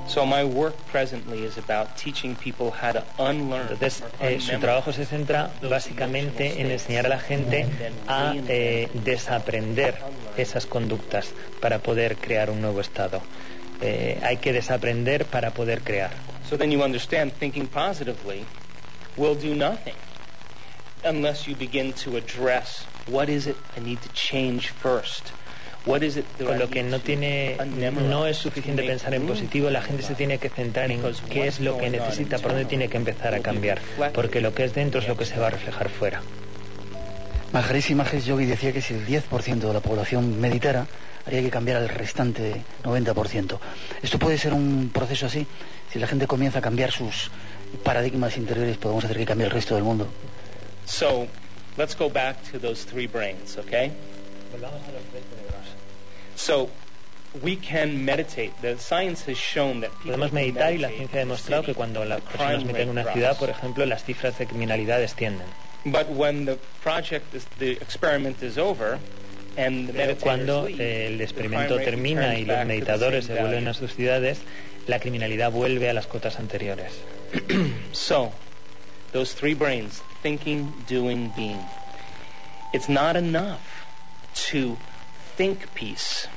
Entonces, eh, su trabajo se centra básicamente en enseñar a la gente a eh, desaprender esas conductas para poder crear un nuevo estado. Eh, hay que desaprender para poder crear. So then you understand thinking positively will do nothing unless you begin to address what is it I need to change first. What is it that Con lo que no tiene, no es suficiente pensar en positivo, la gente se tiene que centrar en qué es lo que necesita, por dónde tiene que empezar a cambiar, porque lo que es dentro es lo que se va a reflejar fuera. Maharishi Mahesh Yogi decía que si el diez por ciento de la población meditara, haría que cambiar al restante noventa por ciento. ¿Esto puede ser un proceso así? Si la gente comienza a cambiar sus paradigmas interiores, podemos hacer que cambie el resto del mundo. So, let's go back to those three brains, okay? Volvamos a los tres cerebros. So, we can meditate. The science has shown that people podemos meditar y la ciencia ha demostrado que cuando las personas meditan en una ciudad, por ejemplo, las cifras de criminalidad descienden. But when the project, is, the experiment is over, and the meditators cuando leave, eh, el experimento termina y los meditadores se vuelven a sus ciudades, la criminalidad vuelve a las cotas anteriores. So, those three brains, thinking, doing, being. It's not enough to think peace.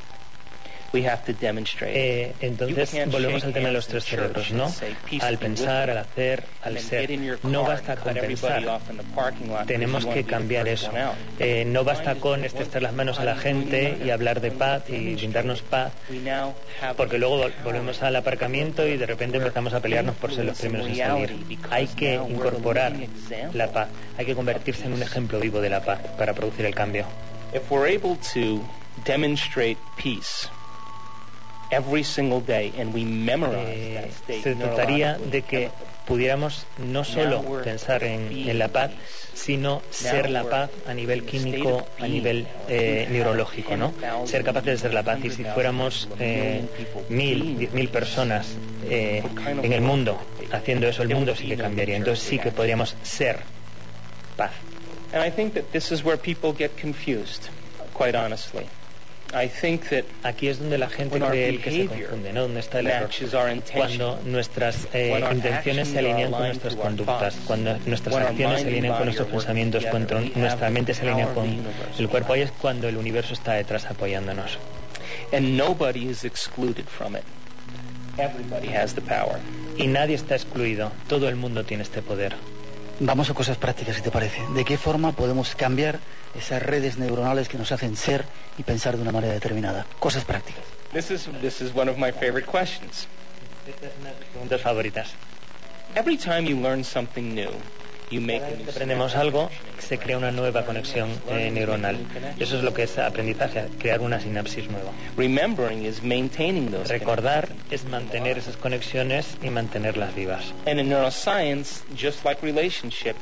We have to demonstrate. Eh, entonces volvemos al tema de los tres cerebros, ¿no? Al pensar, al hacer, al ser. No basta con pensar. Tenemos que cambiar eso. Eh, no basta con extender las manos a la gente y hablar de paz y brindarnos paz, porque luego volvemos al aparcamiento y de repente empezamos a pelearnos por ser los primeros en salir. Hay que incorporar la paz. Hay que convertirse en un ejemplo vivo de la paz para producir el cambio. If we're able to demonstrate peace every single day and we memorize that state, se trataría de que pudiéramos no solo pensar en, en la paz, sino ser la paz a nivel químico, a nivel eh, neurológico, ¿no? Ser capaces de ser la paz. Y si fuéramos eh, mil, diez mil personas eh, en el mundo haciendo eso, el mundo sí que cambiaría. Entonces sí que podríamos ser paz. And I think that this is where people get confused, quite honestly. I think that aquí es donde la gente cree que se confunde, ¿no? Donde está el error. Cuando nuestras eh, intenciones se alinean con nuestras conductas, cuando nuestras acciones se alinean con nuestros pensamientos, cuando nuestra mente se alinea con el cuerpo, ahí es cuando el universo está detrás apoyándonos. And nobody is excluded from it. Everybody has the power. Y nadie está excluido. Todo el mundo tiene este poder. Vamos a cosas prácticas, si te parece. ¿De qué forma podemos cambiar esas redes neuronales que nos hacen ser y pensar de una manera determinada? Cosas prácticas. This is this is one of my favorite questions. Esta es una de mis preguntas favoritas. Every time you learn something new, you make a new aprendemos algo, se crea una nueva conexión eh, neuronal. Eso es lo que es aprendizaje, crear una sinapsis nueva. Remembering is maintaining those. Recordar es mantener esas conexiones y mantenerlas vivas. And in neuroscience, just like relationships,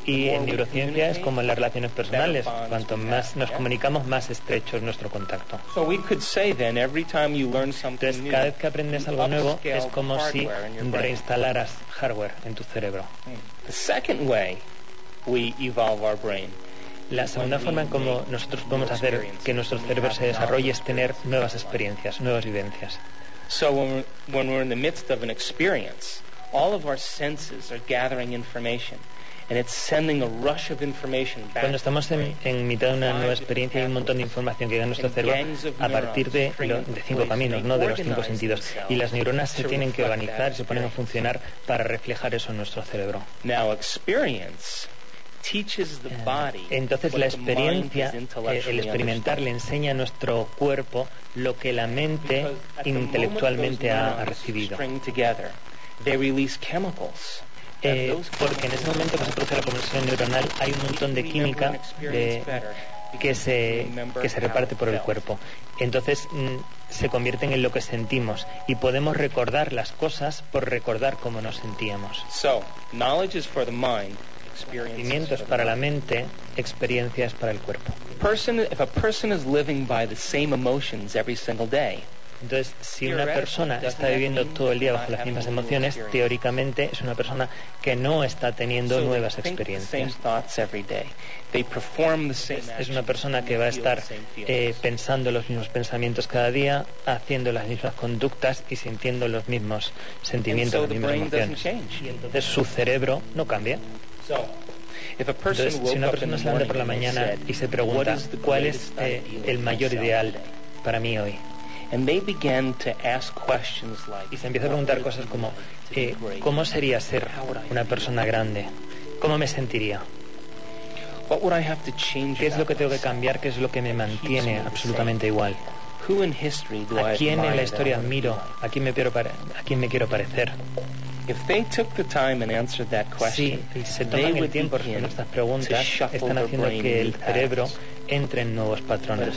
Y en neurociencia es como en las relaciones personales. Cuanto más nos comunicamos, más estrecho es nuestro contacto. Entonces, cada vez que aprendes algo nuevo, es como si reinstalaras hardware en tu cerebro. La segunda forma en cómo nosotros podemos hacer que nuestro cerebro se desarrolle es tener nuevas experiencias, nuevas vivencias. So when we're, when we're in the midst of an experience, all of our senses are gathering information, and it's sending a rush of information back. Cuando estamos en, en mitad de una nueva experiencia, hay un montón de información que da nuestro cerebro a partir de, lo, de cinco caminos, no de los cinco sentidos. Y las neuronas se tienen que organizar, se ponen a funcionar para reflejar eso en nuestro cerebro. Now, experience teaches the body. Entonces la experiencia, eh, el experimentar, le enseña a nuestro cuerpo lo que la mente intelectualmente ha, ha recibido. Eh, porque en ese momento que se produce la conversión neuronal hay un montón de química de, que, se, que se reparte por el cuerpo. Entonces mm, se convierten en lo que sentimos y podemos recordar las cosas por recordar cómo nos sentíamos. So, knowledge is for the mind. Conocimientos para la mente, experiencias para el cuerpo. Person, if a person is living by the same emotions every single day, entonces, si una persona está viviendo todo el día bajo las mismas emociones, teóricamente es una persona que no está teniendo nuevas experiencias. Es una persona que va a estar eh, pensando los mismos pensamientos cada día, haciendo las mismas conductas y sintiendo los mismos sentimientos, las mismas emociones. Y entonces su cerebro no cambia. Entonces, si una persona se levanta por la mañana y se pregunta ¿cuál es eh, el mayor ideal para mí hoy? And they began to ask questions like, y se empieza a preguntar cosas como eh, ¿cómo sería ser una persona grande? ¿Cómo me sentiría? ¿Qué es lo que tengo que cambiar? ¿Qué es lo que me mantiene absolutamente igual? ¿A quién en la historia admiro? ¿A quién me quiero, pare- a quién me quiero parecer? Si se toman el tiempo de responder estas preguntas, están haciendo que el cerebro entre en nuevos patrones.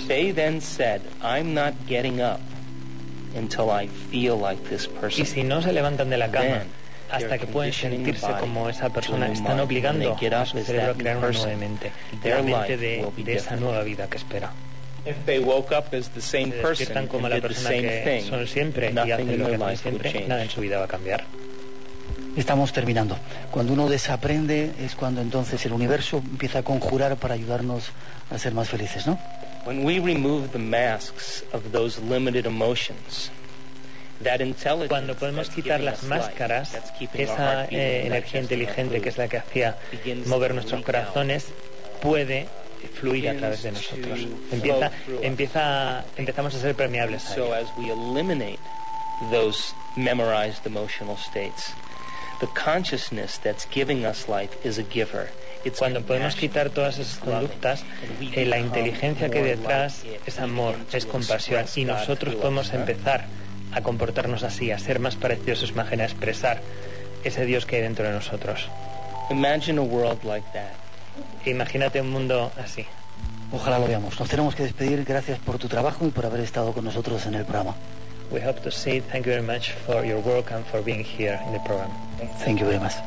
Y si no se levantan de la cama hasta que pueden sentirse como esa persona, están obligando a su cerebro a crear una nueva mente, la mente de, de esa nueva vida que espera. Se despiertan como la persona que son siempre y hacen lo que hacen siempre, nada en su vida va a cambiar. Estamos terminando. Cuando uno desaprende es cuando entonces el universo empieza a conjurar para ayudarnos a ser más felices, ¿no? When we remove the masks of those limited emotions, cuando podemos quitar las máscaras, esa eh, energía inteligente que es la que hacía mover nuestros corazones puede fluir a través de nosotros. Empieza, empieza, empezamos a ser permeables a ello. The consciousness that's giving us life is a giver. Cuando podemos quitar todas esas conductas, eh, la inteligencia que hay detrás es amor, es compasión, y nosotros podemos empezar a comportarnos así, a ser más parecidos a su imagen, a expresar ese Dios que hay dentro de nosotros. Imagine a world like that. Imagínate un mundo así. Ojalá lo veamos. Nos tenemos que despedir. Gracias por tu trabajo y por haber estado con nosotros en el programa. We hope to say thank you very much for your work and for being here in the program. Thank you very much.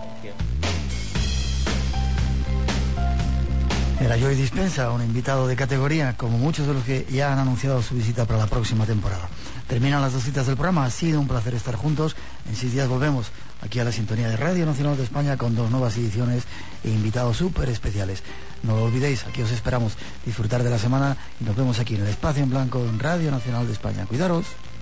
Era Joey Dispenza, un invitado de categoría, como muchos de los que ya han anunciado su visita para la próxima temporada. Terminan las dos citas del programa. Ha sido un placer estar juntos. En seis días volvemos aquí a la sintonía de Radio Nacional de España con dos nuevas ediciones e invitados súper especiales. No lo olvidéis, aquí os esperamos disfrutar de la semana y nos vemos aquí en el Espacio en Blanco en Radio Nacional de España. Cuidaros.